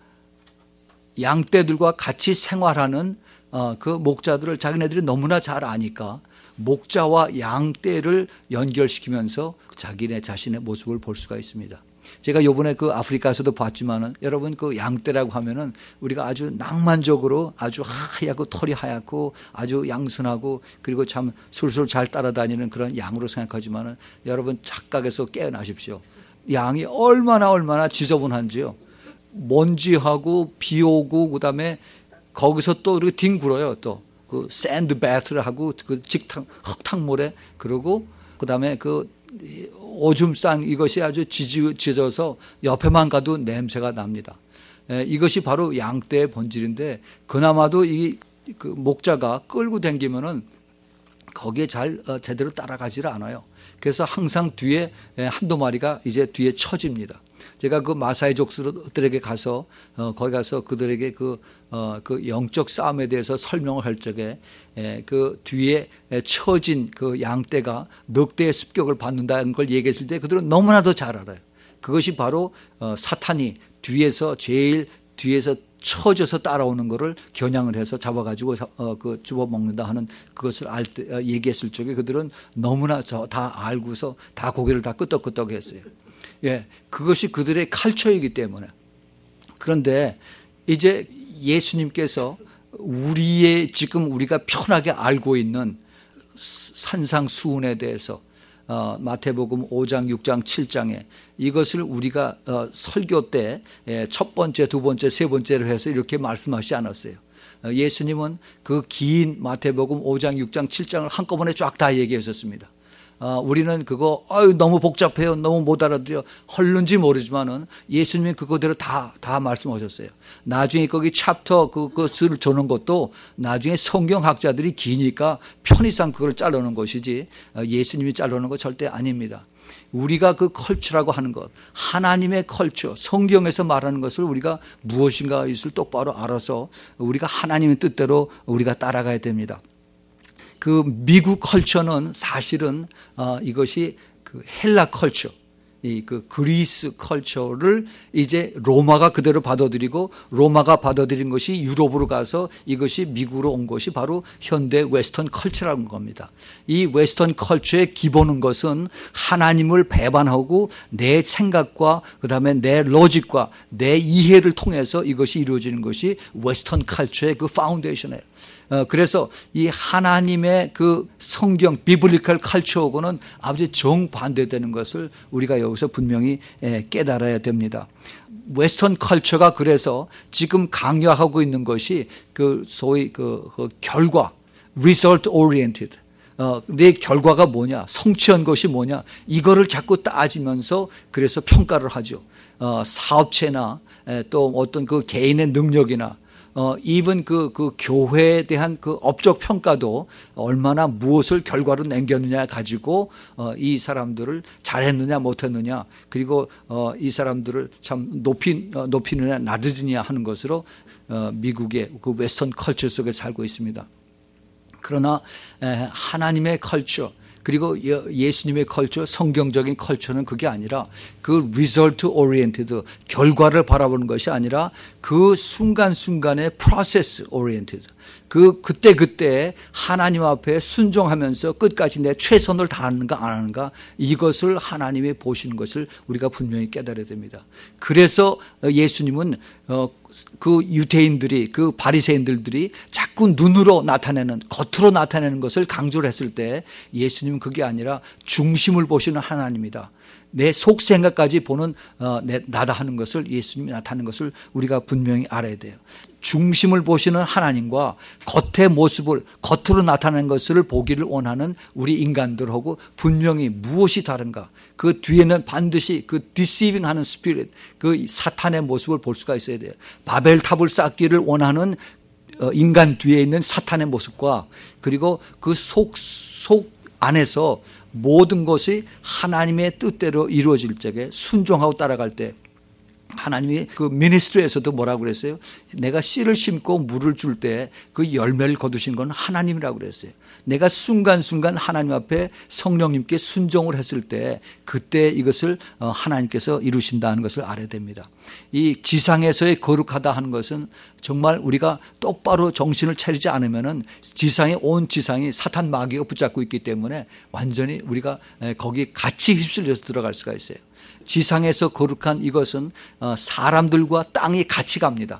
양떼들과 같이 생활하는 그 목자들을 자기네들이 너무나 잘 아니까 목자와 양떼를 연결시키면서 자기네 자신의 모습을 볼 수가 있습니다. 제가 이번에 그 아프리카에서도 봤지만은 여러분 그 양떼라고 하면은 우리가 아주 낭만적으로 아주 하얗고 털이 하얗고 아주 양순하고 그리고 참 술술 잘 따라다니는 그런 양으로 생각하지만은 여러분 착각해서 깨어나십시오. 양이 얼마나 얼마나 지저분한지요. 먼지하고 비 오고 그다음에 거기서 또 이렇게 뒹굴어요. 또 그 샌드 배트를 하고 그 직탕 흙탕물에 그러고 그다음에 그 오줌 싼 이것이 아주 지져서 옆에만 가도 냄새가 납니다. 이것이 바로 양떼의 본질인데 그나마도 이 그 목자가 끌고 다니면은 거기에 잘 제대로 따라가지를 않아요. 그래서 항상 뒤에 한두 마리가 이제 뒤에 처집니다. 제가 그 마사이 족수들에게 가서 어, 거기 가서 그들에게 그, 어, 그 영적 싸움에 대해서 설명을 할 적에 에, 그 뒤에 처진 그 양떼가 넉 대의 습격을 받는다는 걸 얘기했을 때 그들은 너무나도 잘 알아요. 그것이 바로 어, 사탄이 뒤에서 제일 뒤에서 처져서 따라오는 것을 겨냥을 해서 잡아가지고 어, 그 집어먹는다 하는 그것을 알 때, 어, 얘기했을 적에 그들은 너무나 저 다 알고서 다 고개를 다 끄덕끄덕 했어요. 예, 그것이 그들의 칼처이기 때문에. 그런데 이제 예수님께서 우리의 지금 우리가 편하게 알고 있는 산상수훈에 대해서 어, 마태복음 오 장, 육 장, 칠 장에 이것을 우리가 어, 설교 때 첫 번째, 두 번째, 세 번째로 해서 이렇게 말씀하시지 않았어요. 어, 예수님은 그 긴 마태복음 오 장, 육 장, 칠 장을 한꺼번에 쫙 다 얘기하셨습니다. 어, 우리는 그거 아유, 너무 복잡해요. 너무 못 알아들어요. 헐는지 모르지만은 예수님이 그거대로 다, 다 말씀하셨어요. 나중에 거기 챕터 그것을 주는 것도 나중에 성경학자들이 기니까 편의상 그걸 자르는 것이지 예수님이 자르는 거 절대 아닙니다. 우리가 그 컬처라고 하는 것, 하나님의 컬처, 성경에서 말하는 것을 우리가 무엇인가 있을 똑바로 알아서 우리가 하나님의 뜻대로 우리가 따라가야 됩니다. 그 미국 컬처는 사실은 어, 이것이 그 헬라 컬처, 이 그 그리스 컬처를 이제 로마가 그대로 받아들이고 로마가 받아들인 것이 유럽으로 가서 이것이 미국으로 온 것이 바로 현대 웨스턴 컬처라는 겁니다. 이 웨스턴 컬처의 기본은 것은 하나님을 배반하고 내 생각과 그다음에 내 로직과 내 이해를 통해서 이것이 이루어지는 것이 웨스턴 컬처의 그 파운데이션이에요. 어, 그래서 이 하나님의 그 성경 비블리컬 컬처하고는 아주 정반대되는 것을 우리가 여기서 분명히 깨달아야 됩니다. 웨스턴 컬처가 그래서 지금 강요하고 있는 것이 그 소위 그, 그 결과, result oriented. 어, 내 결과가 뭐냐, 성취한 것이 뭐냐, 이거를 자꾸 따지면서 그래서 평가를 하죠. 어, 사업체나 에, 또 어떤 그 개인의 능력이나 어, even 그, 그 교회에 대한 그 업적 평가도 얼마나 무엇을 결과로 남겼느냐 가지고 어, 이 사람들을 잘했느냐 못했느냐 그리고 어, 이 사람들을 참 높이, 어, 높이느냐 낮으느냐 하는 것으로 어, 미국의 그 웨스턴 컬처 속에 살고 있습니다. 그러나 에, 하나님의 컬처 그리고 예수님의 컬처, 성경적인 컬처는 그게 아니라 그 result oriented, 결과를 바라보는 것이 아니라 그 순간순간의 process oriented, 그 그때그때 하나님 앞에 순종하면서 끝까지 내 최선을 다하는가 안 하는가 이것을 하나님이 보시는 것을 우리가 분명히 깨달아야 됩니다. 그래서 예수님은 그 유대인들이 그 바리새인들이 자꾸 눈으로 나타내는 겉으로 나타내는 것을 강조를 했을 때 예수님은 그게 아니라 중심을 보시는 하나님이다. 내 속 생각까지 보는 어, 내, 나다 하는 것을 예수님이 나타내는 것을 우리가 분명히 알아야 돼요. 중심을 보시는 하나님과 겉의 모습을 겉으로 나타내는 것을 보기를 원하는 우리 인간들하고 분명히 무엇이 다른가. 그 뒤에는 반드시 그 deceiving 하는 스피릿, 그 사탄의 모습을 볼 수가 있어야 돼요. 바벨탑을 쌓기를 원하는 인간 뒤에 있는 사탄의 모습과 그리고 그 속, 속 안에서 모든 것이 하나님의 뜻대로 이루어질 적에 순종하고 따라갈 때 하나님이 그 미니스트리에서도 뭐라고 그랬어요? 내가 씨를 심고 물을 줄 때 그 열매를 거두신 건 하나님이라고 그랬어요. 내가 순간순간 하나님 앞에 성령님께 순종을 했을 때 그때 이것을 하나님께서 이루신다는 것을 알아야 됩니다. 이 지상에서의 거룩하다 하는 것은 정말 우리가 똑바로 정신을 차리지 않으면은 지상에 온 지상이 사탄 마귀가 붙잡고 있기 때문에 완전히 우리가 거기 같이 휩쓸려서 들어갈 수가 있어요. 지상에서 거룩한 이것은 사람들과 땅이 같이 갑니다.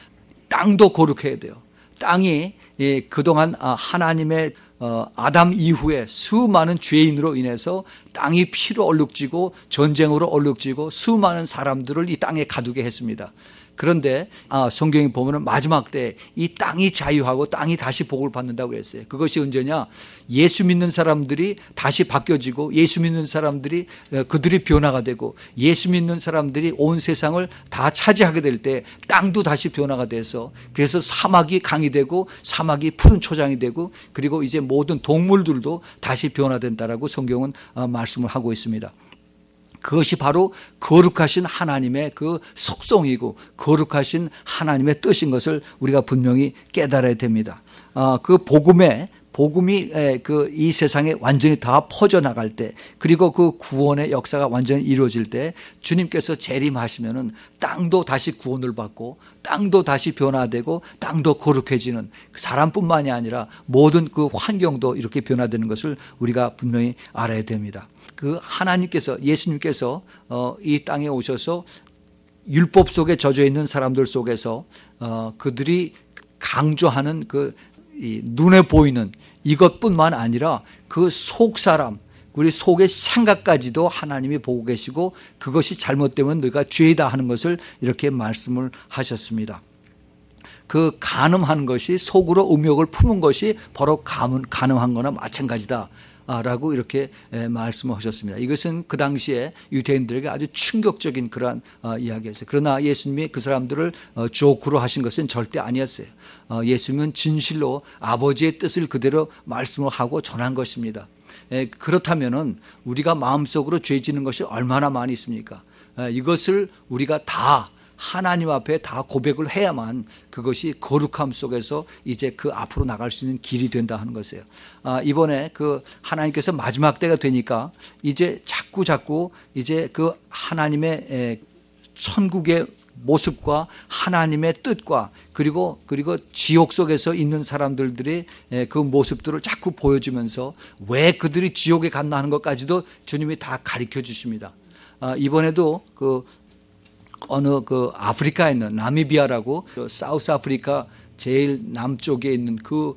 땅도 거룩해야 돼요. 땅이 그동안 하나님의 아담 이후에 수많은 죄인으로 인해서 땅이 피로 얼룩지고 전쟁으로 얼룩지고 수많은 사람들을 이 땅에 가두게 했습니다. 그런데 아, 성경에 보면은 마지막 때 이 땅이 자유하고 땅이 다시 복을 받는다고 그랬어요. 그것이 언제냐? 예수 믿는 사람들이 다시 바뀌어지고 예수 믿는 사람들이 그들이 변화가 되고 예수 믿는 사람들이 온 세상을 다 차지하게 될 때 땅도 다시 변화가 돼서 그래서 사막이 강이 되고 사막이 푸른 초장이 되고 그리고 이제 모든 동물들도 다시 변화된다라고 성경은 말씀을 하고 있습니다. 그것이 바로 거룩하신 하나님의 그 속성이고 거룩하신 하나님의 뜻인 것을 우리가 분명히 깨달아야 됩니다. 그 복음에 복음이 그 이 세상에 완전히 다 퍼져나갈 때 그리고 그 구원의 역사가 완전히 이루어질 때 주님께서 재림하시면은 땅도 다시 구원을 받고 땅도 다시 변화되고 땅도 거룩해지는 사람뿐만이 아니라 모든 그 환경도 이렇게 변화되는 것을 우리가 분명히 알아야 됩니다. 그 하나님께서 예수님께서 이 땅에 오셔서 율법 속에 젖어 있는 사람들 속에서 그들이 강조하는 그 이 눈에 보이는 이것뿐만 아니라 그 속 사람 우리 속의 생각까지도 하나님이 보고 계시고 그것이 잘못되면 너희가 죄이다 하는 것을 이렇게 말씀을 하셨습니다. 그 간음하는 것이 속으로 음욕을 품은 것이 바로 간음한 거나 마찬가지다 라고 이렇게 말씀을 하셨습니다. 이것은 그 당시에 유대인들에게 아주 충격적인 그러한 이야기였어요. 그러나 예수님이 그 사람들을 조크로 하신 것은 절대 아니었어요. 예수님은 진실로 아버지의 뜻을 그대로 말씀을 하고 전한 것입니다. 그렇다면 우리가 마음속으로 죄 짓는 것이 얼마나 많이 있습니까? 이것을 우리가 다 하나님 앞에 다 고백을 해야만 그것이 거룩함 속에서 이제 그 앞으로 나갈 수 있는 길이 된다 하는 것이에요. 아, 이번에 그 하나님께서 마지막 때가 되니까 이제 자꾸 자꾸 이제 그 하나님의 천국의 모습과 하나님의 뜻과 그리고 그리고 지옥 속에서 있는 사람들의 그 모습들을 자꾸 보여주면서 왜 그들이 지옥에 갔나 하는 것까지도 주님이 다 가르쳐 주십니다. 아, 이번에도 그 어느 그 아프리카에 있는 나미비아라고 그 사우스 아프리카 제일 남쪽에 있는 그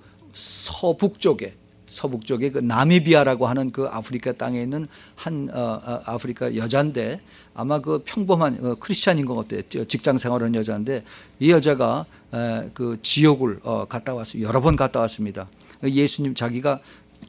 서북 쪽에 서북 쪽에 그 나미비아라고 하는 그 아프리카 땅에 있는 한 어, 아프리카 여자인데 아마 그 평범한 어, 크리스찬인 것 같아요. 직장 생활하는 여자인데 이 여자가 에, 그 지옥을 어, 갔다 왔어요. 여러 번 갔다 왔습니다. 예수님 자기가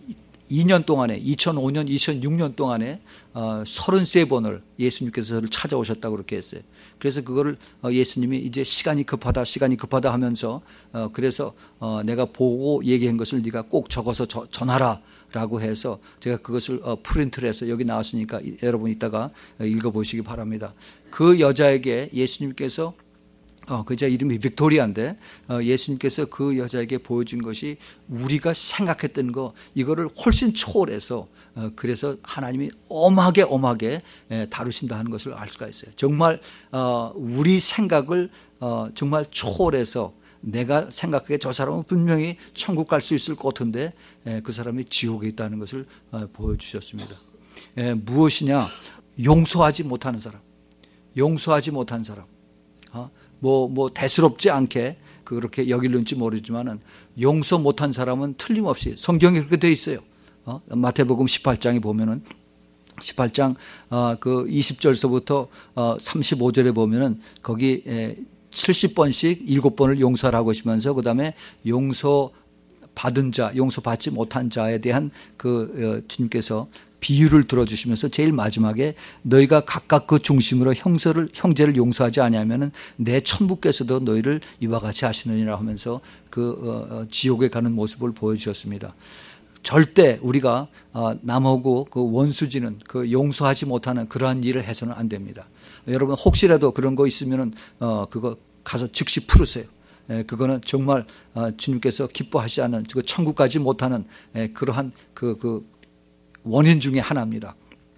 이 년 동안에 이천오 년, 이천육 년 동안에 서른세 번을 예수님께서 저를 찾아오셨다고 그렇게 했어요. 그래서 그거를 예수님이 이제 시간이 급하다 시간이 급하다 하면서 그래서 내가 보고 얘기한 것을 네가 꼭 적어서 전하라 라고 해서 제가 그것을 프린트를 해서 여기 나왔으니까 여러분 이따가 읽어보시기 바랍니다. 그 여자에게 예수님께서 어, 그 여자 이름이 빅토리아인데 어, 예수님께서 그 여자에게 보여준 것이 우리가 생각했던 거 이거를 훨씬 초월해서 어, 그래서 하나님이 엄하게 엄하게 에, 다루신다 하는 것을 알 수가 있어요. 정말 어, 우리 생각을 어, 정말 초월해서 내가 생각하기에 저 사람은 분명히 천국 갈 수 있을 것 같은데 에, 그 사람이 지옥에 있다는 것을 어, 보여주셨습니다. 에, 무엇이냐? 용서하지 못하는 사람, 용서하지 못한 사람. 어? 뭐, 뭐, 대수롭지 않게 그렇게 여길는지 모르지만은 용서 못한 사람은 틀림없이 성경에 그렇게 되어 있어요. 어? 마태복음 십팔 장에 보면은 십팔 장, 어, 그 이십 절서부터 어, 삼십오 절에 보면은 거기 에, 칠십 번씩 일곱 번을 용서하라고 하시면서 그 다음에 용서 받은 자, 용서 받지 못한 자에 대한 그 어, 주님께서 비유를 들어주시면서 제일 마지막에 너희가 각각 그 중심으로 형제를, 형제를 용서하지 아니하면은 내 천부께서도 너희를 이와 같이 하시느니라 하면서 그 지옥에 가는 모습을 보여주셨습니다. 절대 우리가 남하고 그 원수지는 그 용서하지 못하는 그러한 일을 해서는 안 됩니다. 여러분 혹시라도 그런 거 있으면은 그거 가서 즉시 풀으세요. 그거는 정말 주님께서 기뻐하지 않는 그 천국 가지 못하는 그러한 그, 그 원인 중에 하나입니다.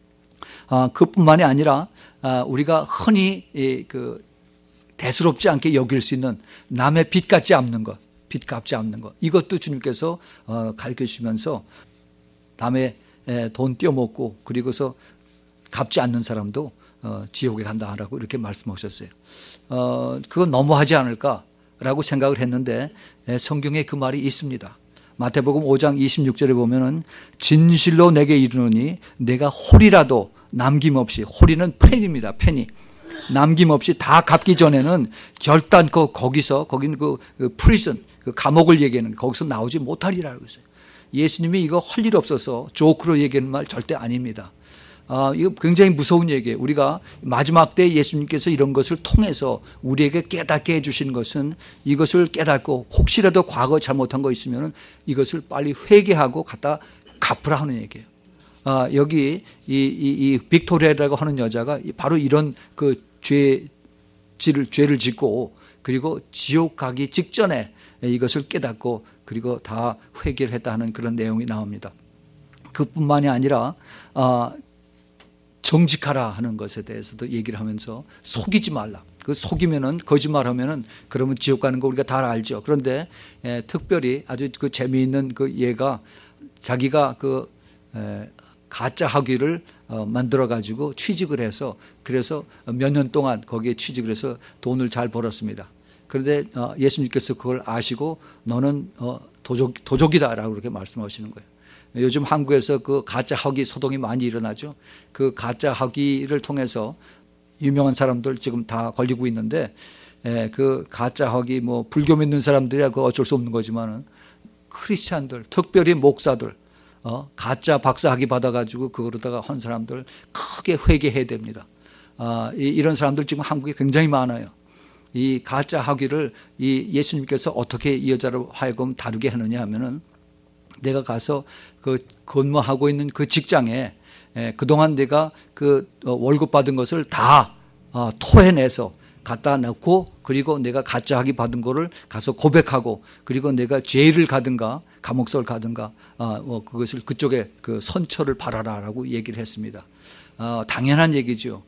아, 그뿐만이 아니라 아, 우리가 흔히 이, 그 대수롭지 않게 여길 수 있는 남의 빚 갚지 않는 것, 빚 갚지 않는 것 이것도 주님께서 어, 가르쳐 주시면서 남의 에, 돈 떼어먹고 그리고서 갚지 않는 사람도 어, 지옥에 간다라고 이렇게 말씀하셨어요. 어, 그건 너무하지 않을까라고 생각을 했는데 에, 성경에 그 말이 있습니다. 마태복음 오 장 이십육 절에 보면은 진실로 내게 이르노니 내가 홀이라도 남김없이 홀이는 펜입니다. 펜이 남김없이 다 갚기 전에는 결단코 거기서 거기는 그, 그 프리즌 그 감옥을 얘기하는 거기서 나오지 못하리라고 했어요. 예수님이 이거 할 일 없어서 조크로 얘기하는 말 절대 아닙니다. 아, 이거 굉장히 무서운 얘기예요. 우리가 마지막 때 예수님께서 이런 것을 통해서 우리에게 깨닫게 해주신 것은 이것을 깨닫고 혹시라도 과거 잘못한 거 있으면 이것을 빨리 회개하고 갖다 갚으라 하는 얘기예요. 아, 여기 이, 이, 이 빅토리아라고 하는 여자가 바로 이런 그 죄를, 죄를 짓고 그리고 지옥 가기 직전에 이것을 깨닫고 그리고 다 회개를 했다 하는 그런 내용이 나옵니다. 그뿐만이 아니라 아, 정직하라 하는 것에 대해서도 얘기를 하면서 속이지 말라. 그 속이면은 거짓말하면은 그러면 지옥 가는 거 우리가 다 알죠. 그런데 에, 특별히 아주 그 재미있는 그 얘가 자기가 그 에, 가짜 학위를 어, 만들어 가지고 취직을 해서 그래서 몇 년 동안 거기에 취직을 해서 돈을 잘 벌었습니다. 그런데 어, 예수님께서 그걸 아시고 너는 어, 도적, 도적이다라고 그렇게 말씀하시는 거예요. 요즘 한국에서 그 가짜 학위 소동이 많이 일어나죠. 그 가짜 학위를 통해서 유명한 사람들 지금 다 걸리고 있는데, 에, 그 가짜 학위 뭐 불교 믿는 사람들이야 그 어쩔 수 없는 거지만은 크리스찬들, 특별히 목사들, 어, 가짜 박사 학위 받아가지고 그거로다가 한 사람들 크게 회개해야 됩니다. 아, 이, 이런 사람들 지금 한국에 굉장히 많아요. 이 가짜 학위를 이 예수님께서 어떻게 이 여자를 하여금 다루게 하느냐 하면은 내가 가서 그 근무하고 있는 그 직장에 그동안 내가 그 월급 받은 것을 다 토해내서 갖다 놓고 그리고 내가 가짜 학위 받은 거를 가서 고백하고 그리고 내가 죄를 가든가 감옥서를 가든가 뭐 그것을 그쪽에 그 선처를 바라라라고 얘기를 했습니다. 당연한 얘기죠.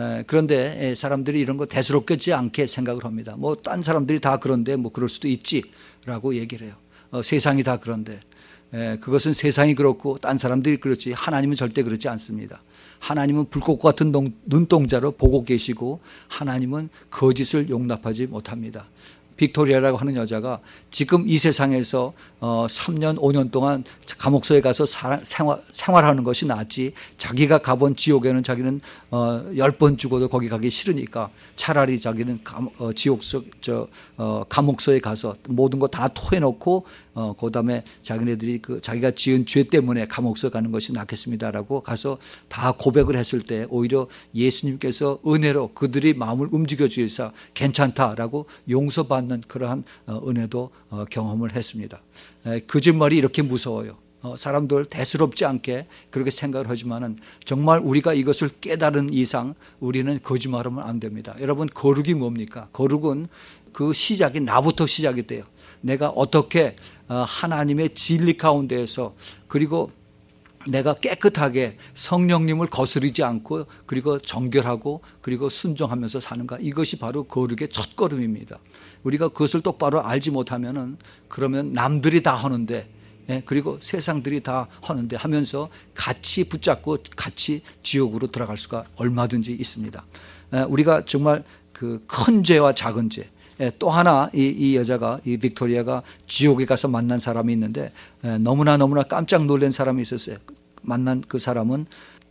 그런데 사람들이 이런 거 대수롭겠지 않게 생각을 합니다. 뭐 딴 사람들이 다 그런데 뭐 그럴 수도 있지라고 얘기를 해요. 어, 세상이 다 그런데 에, 그것은 세상이 그렇고 딴 사람들이 그렇지 하나님은 절대 그렇지 않습니다. 하나님은 불꽃 같은 눈, 눈동자로 보고 계시고 하나님은 거짓을 용납하지 못합니다. 빅토리아라고 하는 여자가 지금 이 세상에서 어, 삼 년 오 년 동안 감옥소에 가서 생활, 생활하는 것이 낫지 자기가 가본 지옥에는 자기는 어, 열 번 죽어도 거기 가기 싫으니까 차라리 자기는 감, 어, 지옥서 저 어, 감옥소에 가서 모든 거 다 토해놓고 어, 그다음에 자기네들이 그 자기가 지은 죄 때문에 감옥소에 가는 것이 낫겠습니다라고 가서 다 고백을 했을 때 오히려 예수님께서 은혜로 그들이 마음을 움직여 주셔서 괜찮다라고 용서받는 그러한 은혜도 경험을 했습니다. 거짓말이 이렇게 무서워요. 사람들 대수롭지 않게 그렇게 생각을 하지만은 정말 우리가 이것을 깨달은 이상 우리는 거짓말하면 안 됩니다. 여러분 거룩이 뭡니까? 거룩은 그 시작이 나부터 시작이 돼요. 내가 어떻게 하나님의 진리 가운데에서 그리고 내가 깨끗하게 성령님을 거스르지 않고 그리고 정결하고 그리고 순종하면서 사는가 이것이 바로 거룩의 첫걸음입니다. 우리가 그것을 똑바로 알지 못하면은 그러면 남들이 다 하는데 예, 그리고 세상들이 다 하는데 하면서 같이 붙잡고 같이 지옥으로 들어갈 수가 얼마든지 있습니다. 예, 우리가 정말 그 큰 죄와 작은 죄 예, 또 하나 이, 이 여자가 이 빅토리아가 지옥에 가서 만난 사람이 있는데 예, 너무나 너무나 깜짝 놀란 사람이 있었어요. 만난 그 사람은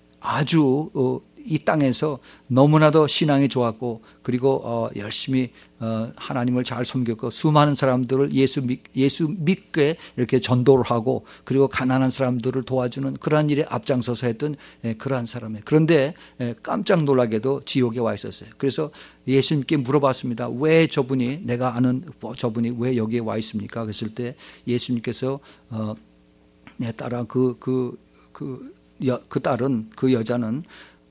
아주 어, 이 땅에서 너무나도 신앙이 좋았고 그리고 어, 열심히 어, 하나님을 잘 섬겼고 수많은 사람들을 예수, 믿, 예수 믿게 이렇게 전도를 하고 그리고 가난한 사람들을 도와주는 그러한 일에 앞장서서 했던 예, 그러한 사람이에요. 그런데 예, 깜짝 놀라게도 지옥에 와 있었어요. 그래서 예수님께 물어봤습니다. 왜 저분이 내가 아는 저분이 왜 여기에 와 있습니까? 그랬을 때 예수님께서 어, 내 딸아 그, 그, 그, 여, 그 딸은 그 여자는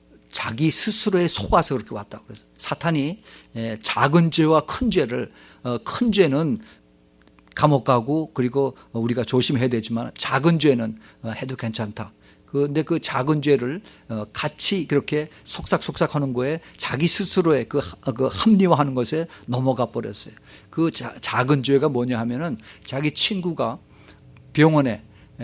자기 스스로에 속아서 그렇게 왔다고 그래서 사탄이 작은 죄와 큰 죄를 큰 죄는 감옥 가고 그리고 우리가 조심해야 되지만 작은 죄는 해도 괜찮다. 그런데 그 작은 죄를 같이 그렇게 속삭속삭 하는 거에 자기 스스로의 그, 그 합리화하는 것에 넘어가 버렸어요. 그 자, 작은 죄가 뭐냐 하면은 자기 친구가 병원에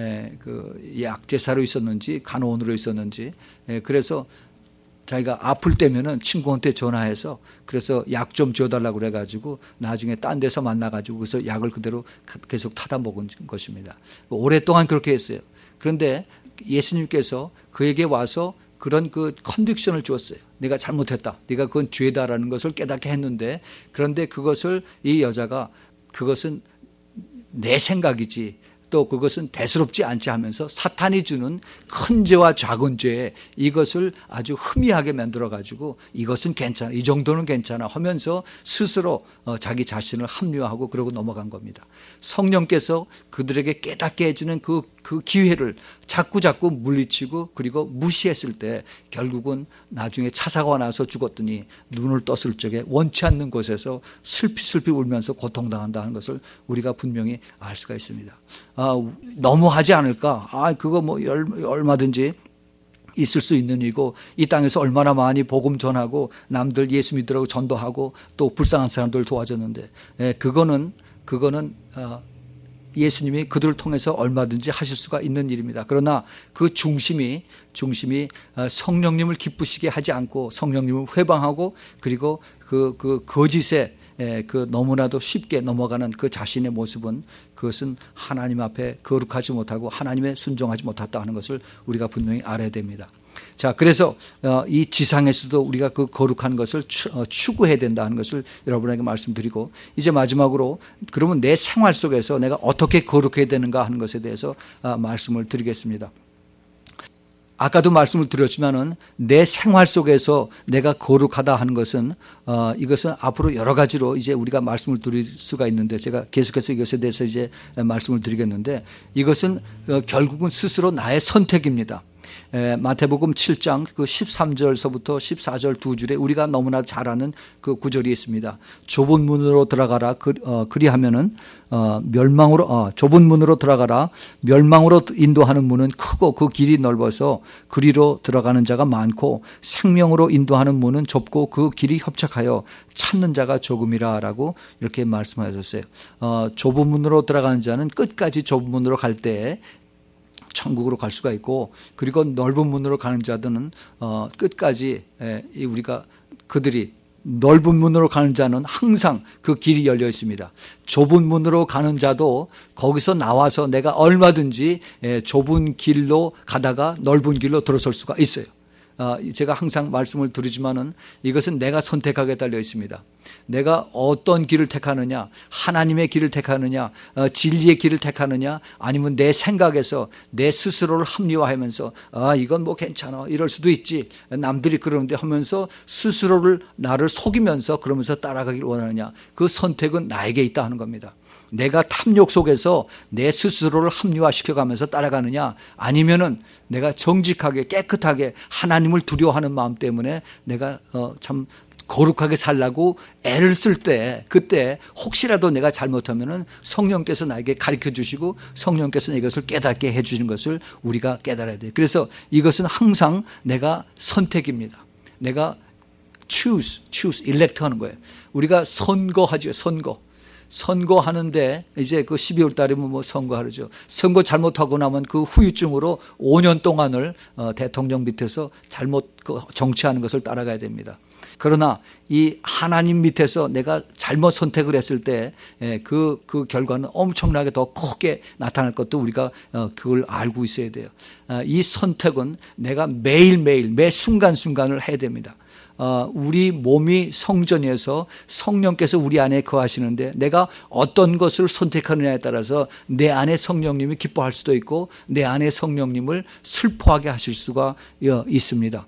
그 약제사로 있었는지 간호원으로 있었는지 그래서 자기가 아플 때면은 친구한테 전화해서 그래서 약 좀 줘달라고 그래가지고 나중에 딴 데서 만나가지고 그래서 약을 그대로 계속 타다 먹은 것입니다. 오랫동안 그렇게 했어요. 그런데 예수님께서 그에게 와서 그런 그 컨빅션을 주었어요. 네가 잘못했다. 네가 그건 죄다라는 것을 깨닫게 했는데, 그런데 그것을 이 여자가 그것은 내 생각이지, 또 그것은 대수롭지 않지 하면서 사탄이 주는 큰 죄와 작은 죄, 이것을 아주 흠이하게 만들어 가지고 이것은 괜찮아, 이 정도는 괜찮아 하면서 스스로 자기 자신을 합리화하고 그러고 넘어간 겁니다. 성령께서 그들에게 깨닫게 해주는 그, 그 기회를 자꾸 자꾸 물리치고 그리고 무시했을 때 결국은 나중에 차 사고가 나서 죽었더니 눈을 떴을 적에 원치 않는 곳에서 슬피슬피 울면서 고통당한다는 것을 우리가 분명히 알 수가 있습니다. 아, 너무하지 않을까? 아, 그거 뭐 얼마든지 있을 수 있는 일이고, 이 땅에서 얼마나 많이 복음 전하고 남들 예수 믿으라고 전도하고 또 불쌍한 사람들 도와줬는데, 예, 그거는 그거는 어, 예수님이 그들을 통해서 얼마든지 하실 수가 있는 일입니다. 그러나 그 중심이 중심이 성령님을 기쁘시게 하지 않고 성령님을 회방하고 그리고 그, 그 거짓에 그 너무나도 쉽게 넘어가는 그 자신의 모습은, 그것은 하나님 앞에 거룩하지 못하고 하나님에 순종하지 못했다 하는 것을 우리가 분명히 알아야 됩니다. 자, 그래서 이 지상에서도 우리가 그 거룩한 것을 추구해야 된다 하는 것을 여러분에게 말씀드리고, 이제 마지막으로 그러면 내 생활 속에서 내가 어떻게 거룩해야 되는가 하는 것에 대해서 말씀을 드리겠습니다. 아까도 말씀을 드렸지만은 내 생활 속에서 내가 거룩하다 하는 것은 어, 이것은 앞으로 여러 가지로 이제 우리가 말씀을 드릴 수가 있는데, 제가 계속해서 이것에 대해서 이제 말씀을 드리겠는데, 이것은 어, 결국은 스스로 나의 선택입니다. 에, 마태복음 칠 장 그 십삼 절서부터 십사 절 두 줄에 우리가 너무나 잘 아는 그 구절이 있습니다. 좁은 문으로 들어가라. 그, 어, 그리하면은 어, 멸망으로 어, 좁은 문으로 들어가라. 멸망으로 인도하는 문은 크고 그 길이 넓어서 그리로 들어가는 자가 많고, 생명으로 인도하는 문은 좁고 그 길이 협착하여 찾는 자가 조금이라라고 이렇게 말씀하셨어요. 어, 좁은 문으로 들어가는 자는 끝까지 좁은 문으로 갈 때 천국으로 갈 수가 있고, 그리고 넓은 문으로 가는 자들은 어, 끝까지 에, 우리가 그들이 넓은 문으로 가는 자는 항상 그 길이 열려 있습니다. 좁은 문으로 가는 자도 거기서 나와서 내가 얼마든지 에, 좁은 길로 가다가 넓은 길로 들어설 수가 있어요. 어, 제가 항상 말씀을 드리지만은 이것은 내가 선택하게 달려 있습니다. 내가 어떤 길을 택하느냐, 하나님의 길을 택하느냐, 어, 진리의 길을 택하느냐, 아니면 내 생각에서 내 스스로를 합리화하면서 아 이건 뭐 괜찮아, 이럴 수도 있지, 남들이 그러는데 하면서 스스로를 나를 속이면서 그러면서 따라가길 원하느냐, 그 선택은 나에게 있다 하는 겁니다. 내가 탐욕 속에서 내 스스로를 합리화시켜가면서 따라가느냐, 아니면은 내가 정직하게 깨끗하게 하나님을 두려워하는 마음 때문에 내가 어, 참 거룩하게 살라고 애를 쓸 때, 그때 혹시라도 내가 잘못하면은 성령께서 나에게 가르쳐 주시고 성령께서 이것을 깨닫게 해 주시는 것을 우리가 깨달아야 돼요. 그래서 이것은 항상 내가 선택입니다. 내가 choose, choose, elect 하는 거예요. 우리가 선거하죠. 선거. 선거하는데 이제 그 십이월 달이면 뭐 선거하죠. 선거 잘못하고 나면 그 후유증으로 오 년 동안을 대통령 밑에서 잘못 정치하는 것을 따라가야 됩니다. 그러나 이 하나님 밑에서 내가 잘못 선택을 했을 때 그, 그 결과는 엄청나게 더 크게 나타날 것도 우리가 그걸 알고 있어야 돼요. 이 선택은 내가 매일매일 매 순간순간을 해야 됩니다. 어, 우리 몸이 성전에서 성령께서 우리 안에 거하시는데, 내가 어떤 것을 선택하느냐에 따라서 내 안에 성령님이 기뻐할 수도 있고 내 안에 성령님을 슬퍼하게 하실 수가 있습니다.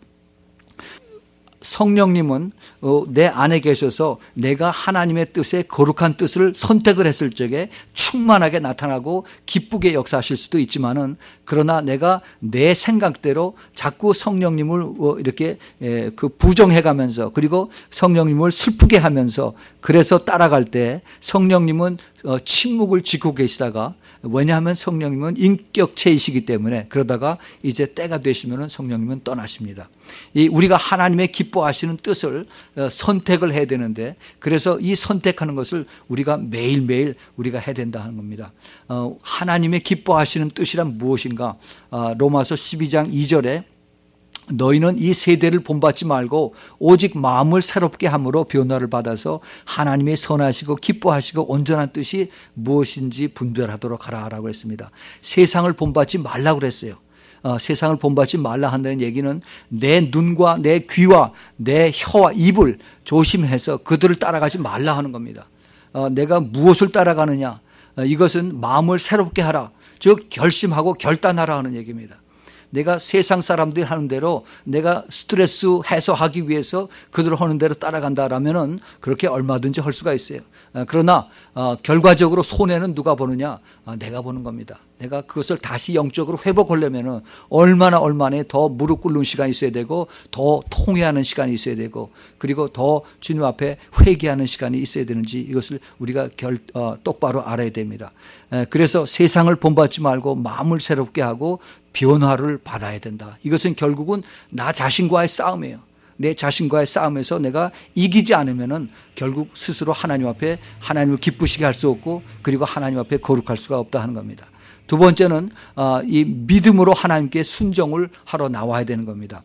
성령님은 내 안에 계셔서 내가 하나님의 뜻에 거룩한 뜻을 선택을 했을 적에 충만하게 나타나고 기쁘게 역사하실 수도 있지만은, 그러나 내가 내 생각대로 자꾸 성령님을 이렇게 그 부정해가면서 그리고 성령님을 슬프게 하면서 그래서 따라갈 때 성령님은 침묵을 지키고 계시다가, 왜냐하면 성령님은 인격체이시기 때문에, 그러다가 이제 때가 되시면 성령님은 떠나십니다. 이 우리가 하나님의 기뻐하시는 뜻을 선택을 해야 되는데, 그래서 이 선택하는 것을 우리가 매일매일 우리가 해야 된다 하는 겁니다. 어, 하나님의 기뻐하시는 뜻이란 무엇인가? 어, 로마서 십이 장 이 절에 너희는 이 세대를 본받지 말고 오직 마음을 새롭게 함으로 변화를 받아서 하나님의 선하시고 기뻐하시고 온전한 뜻이 무엇인지 분별하도록 하라라고 했습니다. 세상을 본받지 말라고 그랬어요. 어, 세상을 본받지 말라 한다는 얘기는 내 눈과 내 귀와 내 혀와 입을 조심해서 그들을 따라가지 말라 하는 겁니다. 어, 내가 무엇을 따라가느냐? 어, 이것은 마음을 새롭게 하라. 즉 결심하고 결단하라 하는 얘기입니다. 내가 세상 사람들이 하는 대로 내가 스트레스 해소하기 위해서 그들 하는 대로 따라간다라면은 그렇게 얼마든지 할 수가 있어요. 그러나 결과적으로 손해는 누가 보느냐? 내가 보는 겁니다. 내가 그것을 다시 영적으로 회복하려면은 얼마나 얼마나 더 무릎 꿇는 시간이 있어야 되고 더 통회하는 시간이 있어야 되고 그리고 더 주님 앞에 회개하는 시간이 있어야 되는지 이것을 우리가 결, 어, 똑바로 알아야 됩니다. 그래서 세상을 본받지 말고 마음을 새롭게 하고 변화를 받아야 된다. 이것은 결국은 나 자신과의 싸움이에요. 내 자신과의 싸움에서 내가 이기지 않으면은 결국 스스로 하나님 앞에 하나님을 기쁘시게 할 수 없고 그리고 하나님 앞에 거룩할 수가 없다 하는 겁니다. 두 번째는 이 믿음으로 하나님께 순종을 하러 나와야 되는 겁니다.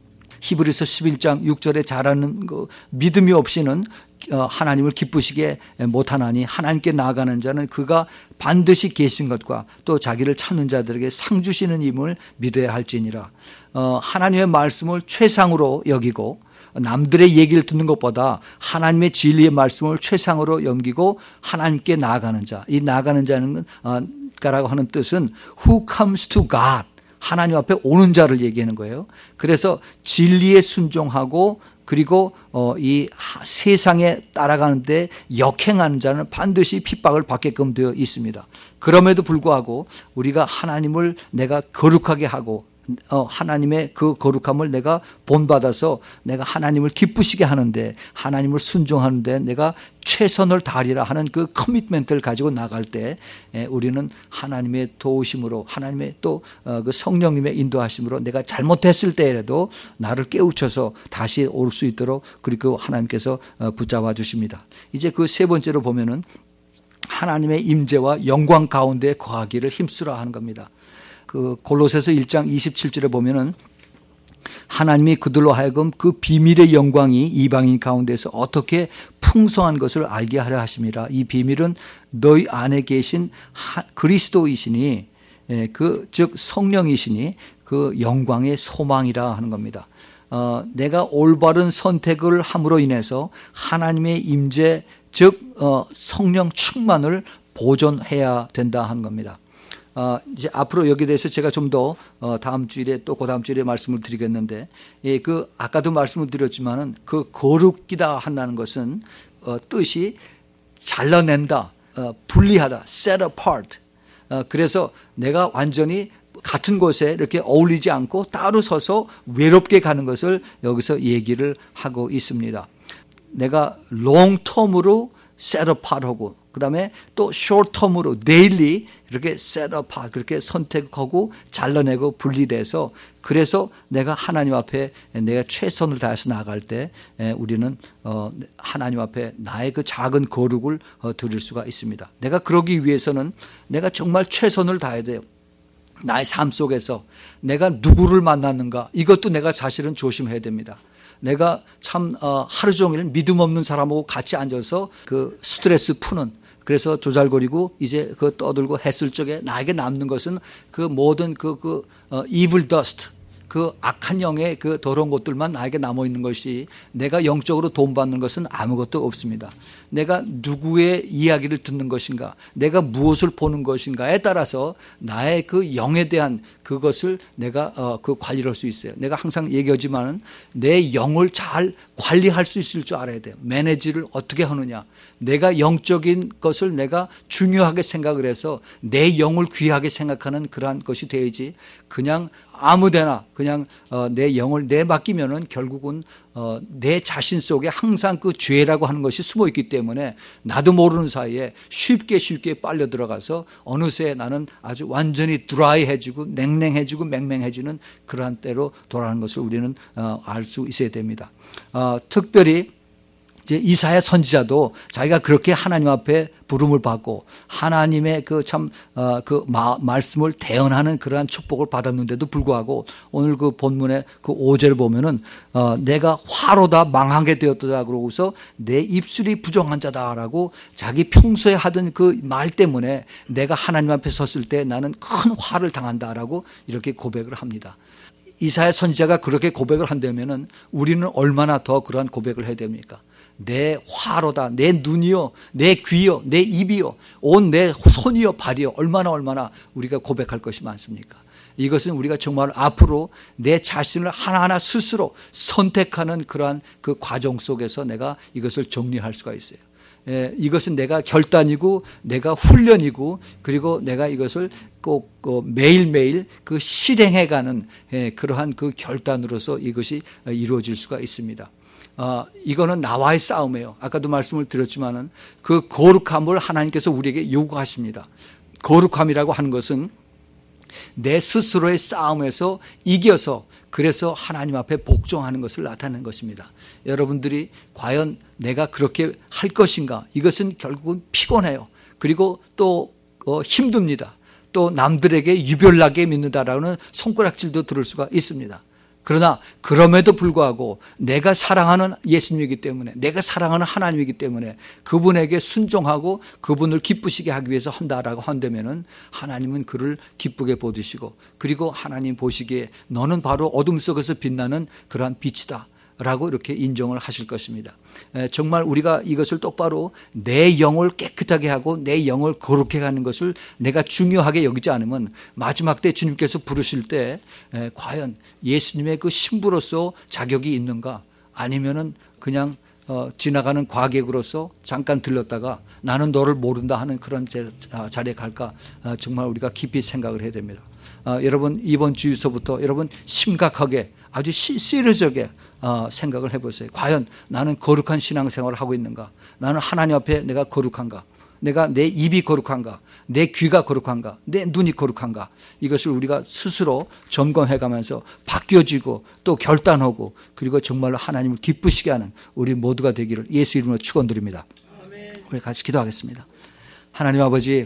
히브리서 십일 장 육 절에 잘하는 그 믿음이 없이는 하나님을 기쁘시게 못하나니 하나님께 나아가는 자는 그가 반드시 계신 것과 또 자기를 찾는 자들에게 상 주시는 임을 믿어야 할지니라. 하나님의 말씀을 최상으로 여기고 남들의 얘기를 듣는 것보다 하나님의 진리의 말씀을 최상으로 여기고 하나님께 나아가는 자. 이 나아가는 자는 라고 하는 뜻은 who comes to God, 하나님 앞에 오는 자를 얘기하는 거예요. 그래서 진리에 순종하고 그리고 이 세상에 따라가는데 역행하는 자는 반드시 핍박을 받게끔 되어 있습니다. 그럼에도 불구하고 우리가 하나님을 내가 거룩하게 하고 하나님의 그 거룩함을 내가 본받아서 내가 하나님을 기쁘시게 하는데 하나님을 순종하는데 내가 최선을 다하리라 하는 그 커미트먼트를 가지고 나갈 때 우리는 하나님의 도우심으로 하나님의 또 그 성령님의 인도하심으로 내가 잘못했을 때라도 나를 깨우쳐서 다시 올 수 있도록 그리고 하나님께서 붙잡아 주십니다. 이제 그 세 번째로 보면은 하나님의 임재와 영광 가운데 거하기를 힘쓰라 하는 겁니다. 그 골로새서 일 장 이십칠 절에 보면은 하나님이 그들로 하여금 그 비밀의 영광이 이방인 가운데서 어떻게 풍성한 것을 알게 하려 하심이라. 이 비밀은 너희 안에 계신 그리스도이시니 그 즉 성령이시니 그 영광의 소망이라 하는 겁니다. 어, 내가 올바른 선택을 함으로 인해서 하나님의 임재 즉 어, 성령 충만을 보존해야 된다 하는 겁니다. 어, 이제 앞으로 여기에 대해서 제가 좀 더 어, 다음 주일에 또 그 다음 주일에 말씀을 드리겠는데, 예, 그 아까도 말씀을 드렸지만은 그 거룩기다 한다는 것은 어, 뜻이 잘라낸다, 어, 분리하다, set apart. 어, 그래서 내가 완전히 같은 곳에 이렇게 어울리지 않고 따로 서서 외롭게 가는 것을 여기서 얘기를 하고 있습니다. 내가 롱텀으로 set apart 하고 그 다음에 또 short-term으로 daily 이렇게 set apart 그렇게 선택하고 잘라내고 분리돼서 그래서 내가 하나님 앞에 내가 최선을 다해서 나아갈 때 우리는 하나님 앞에 나의 그 작은 거룩을 드릴 수가 있습니다. 내가 그러기 위해서는 내가 정말 최선을 다해야 돼요. 나의 삶 속에서 내가 누구를 만났는가 이것도 내가 사실은 조심해야 됩니다. 내가 참 하루 종일 믿음 없는 사람하고 같이 앉아서 그 스트레스 푸는 그래서 조잘거리고 이제 그 떠들고 했을 적에 나에게 남는 것은 그 모든 그, 그, 어, evil dust, 그 악한 영의 그 더러운 것들만 나에게 남아 있는 것이 내가 영적으로 도움받는 것은 아무것도 없습니다. 내가 누구의 이야기를 듣는 것인가, 내가 무엇을 보는 것인가에 따라서 나의 그 영에 대한 그것을 내가 어, 그 관리를 할 수 있어요. 내가 항상 얘기하지만은 내 영을 잘 관리할 수 있을 줄 알아야 돼요. 매니지를 어떻게 하느냐. 내가 영적인 것을 내가 중요하게 생각을 해서 내 영을 귀하게 생각하는 그러한 것이 되어야지 그냥 아무데나 그냥 어, 내 영을 내맡기면은 결국은 어, 내 자신 속에 항상 그 죄라고 하는 것이 숨어 있기 때문에 나도 모르는 사이에 쉽게 쉽게 빨려 들어가서 어느새 나는 아주 완전히 드라이해지고 냉랭해지고 맹맹해지는 그러한 때로 돌아가는 것을 우리는 어, 알 수 있어야 됩니다. 어, 특별히 이제 이사야 선지자도 자기가 그렇게 하나님 앞에 부름을 받고 하나님의 그 참 어 그 말씀을 대언하는 그러한 축복을 받았는데도 불구하고 오늘 그 본문의 그 오 절을 보면은 어 내가 화로다 망하게 되었다 그러고서 내 입술이 부정한 자다라고 자기 평소에 하던 그 말 때문에 내가 하나님 앞에 섰을 때 나는 큰 화를 당한다라고 이렇게 고백을 합니다. 이사야 선지자가 그렇게 고백을 한다면은 우리는 얼마나 더 그러한 고백을 해야 됩니까? 내 화로다, 내 눈이요, 내 귀요, 내 입이요, 온 내 손이요, 발이요, 얼마나 얼마나 우리가 고백할 것이 많습니까? 이것은 우리가 정말 앞으로 내 자신을 하나하나 스스로 선택하는 그러한 그 과정 속에서 내가 이것을 정리할 수가 있어요. 예, 이것은 내가 결단이고 내가 훈련이고 그리고 내가 이것을 꼭 매일매일 그 실행해가는 예, 그러한 그 결단으로서 이것이 이루어질 수가 있습니다. 어, 이거는 나와의 싸움이에요. 아까도 말씀을 드렸지만은 그 거룩함을 하나님께서 우리에게 요구하십니다. 거룩함이라고 하는 것은 내 스스로의 싸움에서 이겨서 그래서 하나님 앞에 복종하는 것을 나타내는 것입니다. 여러분들이 과연 내가 그렇게 할 것인가? 이것은 결국은 피곤해요. 그리고 또 힘듭니다. 또 남들에게 유별나게 믿는다라는 손가락질도 들을 수가 있습니다. 그러나 그럼에도 불구하고 내가 사랑하는 예수님이기 때문에 내가 사랑하는 하나님이기 때문에 그분에게 순종하고 그분을 기쁘시게 하기 위해서 한다라고 한다면은 하나님은 그를 기쁘게 보시고 그리고 하나님 보시기에 너는 바로 어둠 속에서 빛나는 그러한 빛이다 라고 이렇게 인정을 하실 것입니다. 정말 우리가 이것을 똑바로 내 영을 깨끗하게 하고 내 영을 거룩해 가는 것을 내가 중요하게 여기지 않으면 마지막 때 주님께서 부르실 때 과연 예수님의 그 신부로서 자격이 있는가 아니면은 그냥 어, 지나가는 과객으로서 잠깐 들렀다가 나는 너를 모른다 하는 그런 자리에 갈까 어, 정말 우리가 깊이 생각을 해야 됩니다. 어, 여러분 이번 주에서부터 여러분 심각하게 아주 시리즈하게 어, 생각을 해보세요. 과연 나는 거룩한 신앙생활을 하고 있는가? 나는 하나님 앞에 내가 거룩한가? 내가 내 입이 거룩한가? 내 귀가 거룩한가? 내 눈이 거룩한가? 이것을 우리가 스스로 점검해가면서 바뀌어지고 또 결단하고 그리고 정말로 하나님을 기쁘시게 하는 우리 모두가 되기를 예수 이름으로 축원드립니다. 우리 같이 기도하겠습니다. 하나님 아버지,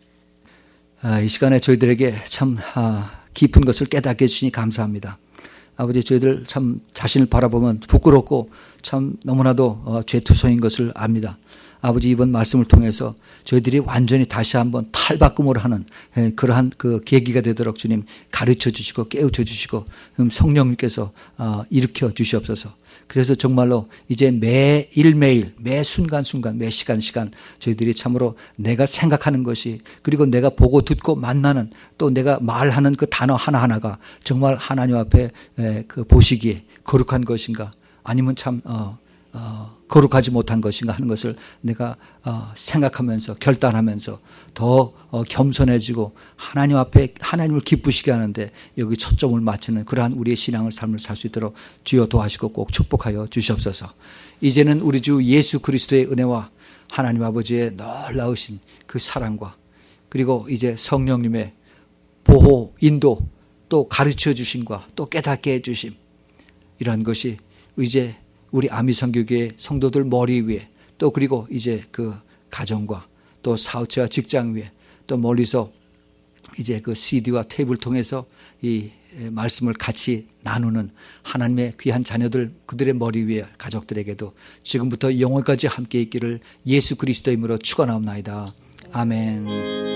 이 시간에 저희들에게 참 깊은 것을 깨닫게 해주시니 감사합니다. 아버지, 저희들 참 자신을 바라보면 부끄럽고 참 너무나도 죄투성인 것을 압니다. 아버지, 이번 말씀을 통해서 저희들이 완전히 다시 한번 탈바꿈을 하는 그러한 그 계기가 되도록 주님 가르쳐 주시고 깨우쳐 주시고 성령님께서 일으켜 주시옵소서. 그래서 정말로 이제 매일 매일 매 순간순간 매 시간 시간 저희들이 참으로 내가 생각하는 것이 그리고 내가 보고 듣고 만나는 또 내가 말하는 그 단어 하나하나가 정말 하나님 앞에 그 보시기에 거룩한 것인가 아니면 참 어, 어, 거룩하지 못한 것인가 하는 것을 내가 어, 생각하면서 결단하면서 더 어, 겸손해지고 하나님 앞에 하나님을 기쁘시게 하는데 여기 초점을 맞추는 그러한 우리의 신앙을 삶을 살 수 있도록 주여 도와주시고 꼭 축복하여 주시옵소서. 이제는 우리 주 예수 그리스도의 은혜와 하나님 아버지의 놀라우신 그 사랑과 그리고 이제 성령님의 보호, 인도 또 가르쳐 주심과 또 깨닫게 해 주심 이런 것이 이제 우리 아미선교교회 성도들 머리 위에 또 그리고 이제 그 가정과 또 사업체와 직장 위에 또 멀리서 이제 그 씨디와 테이블 통해서 이 말씀을 같이 나누는 하나님의 귀한 자녀들 그들의 머리 위에 가족들에게도 지금부터 영원까지 함께 있기를 예수 그리스도의 이름으로 축원하옵나이다. 아멘.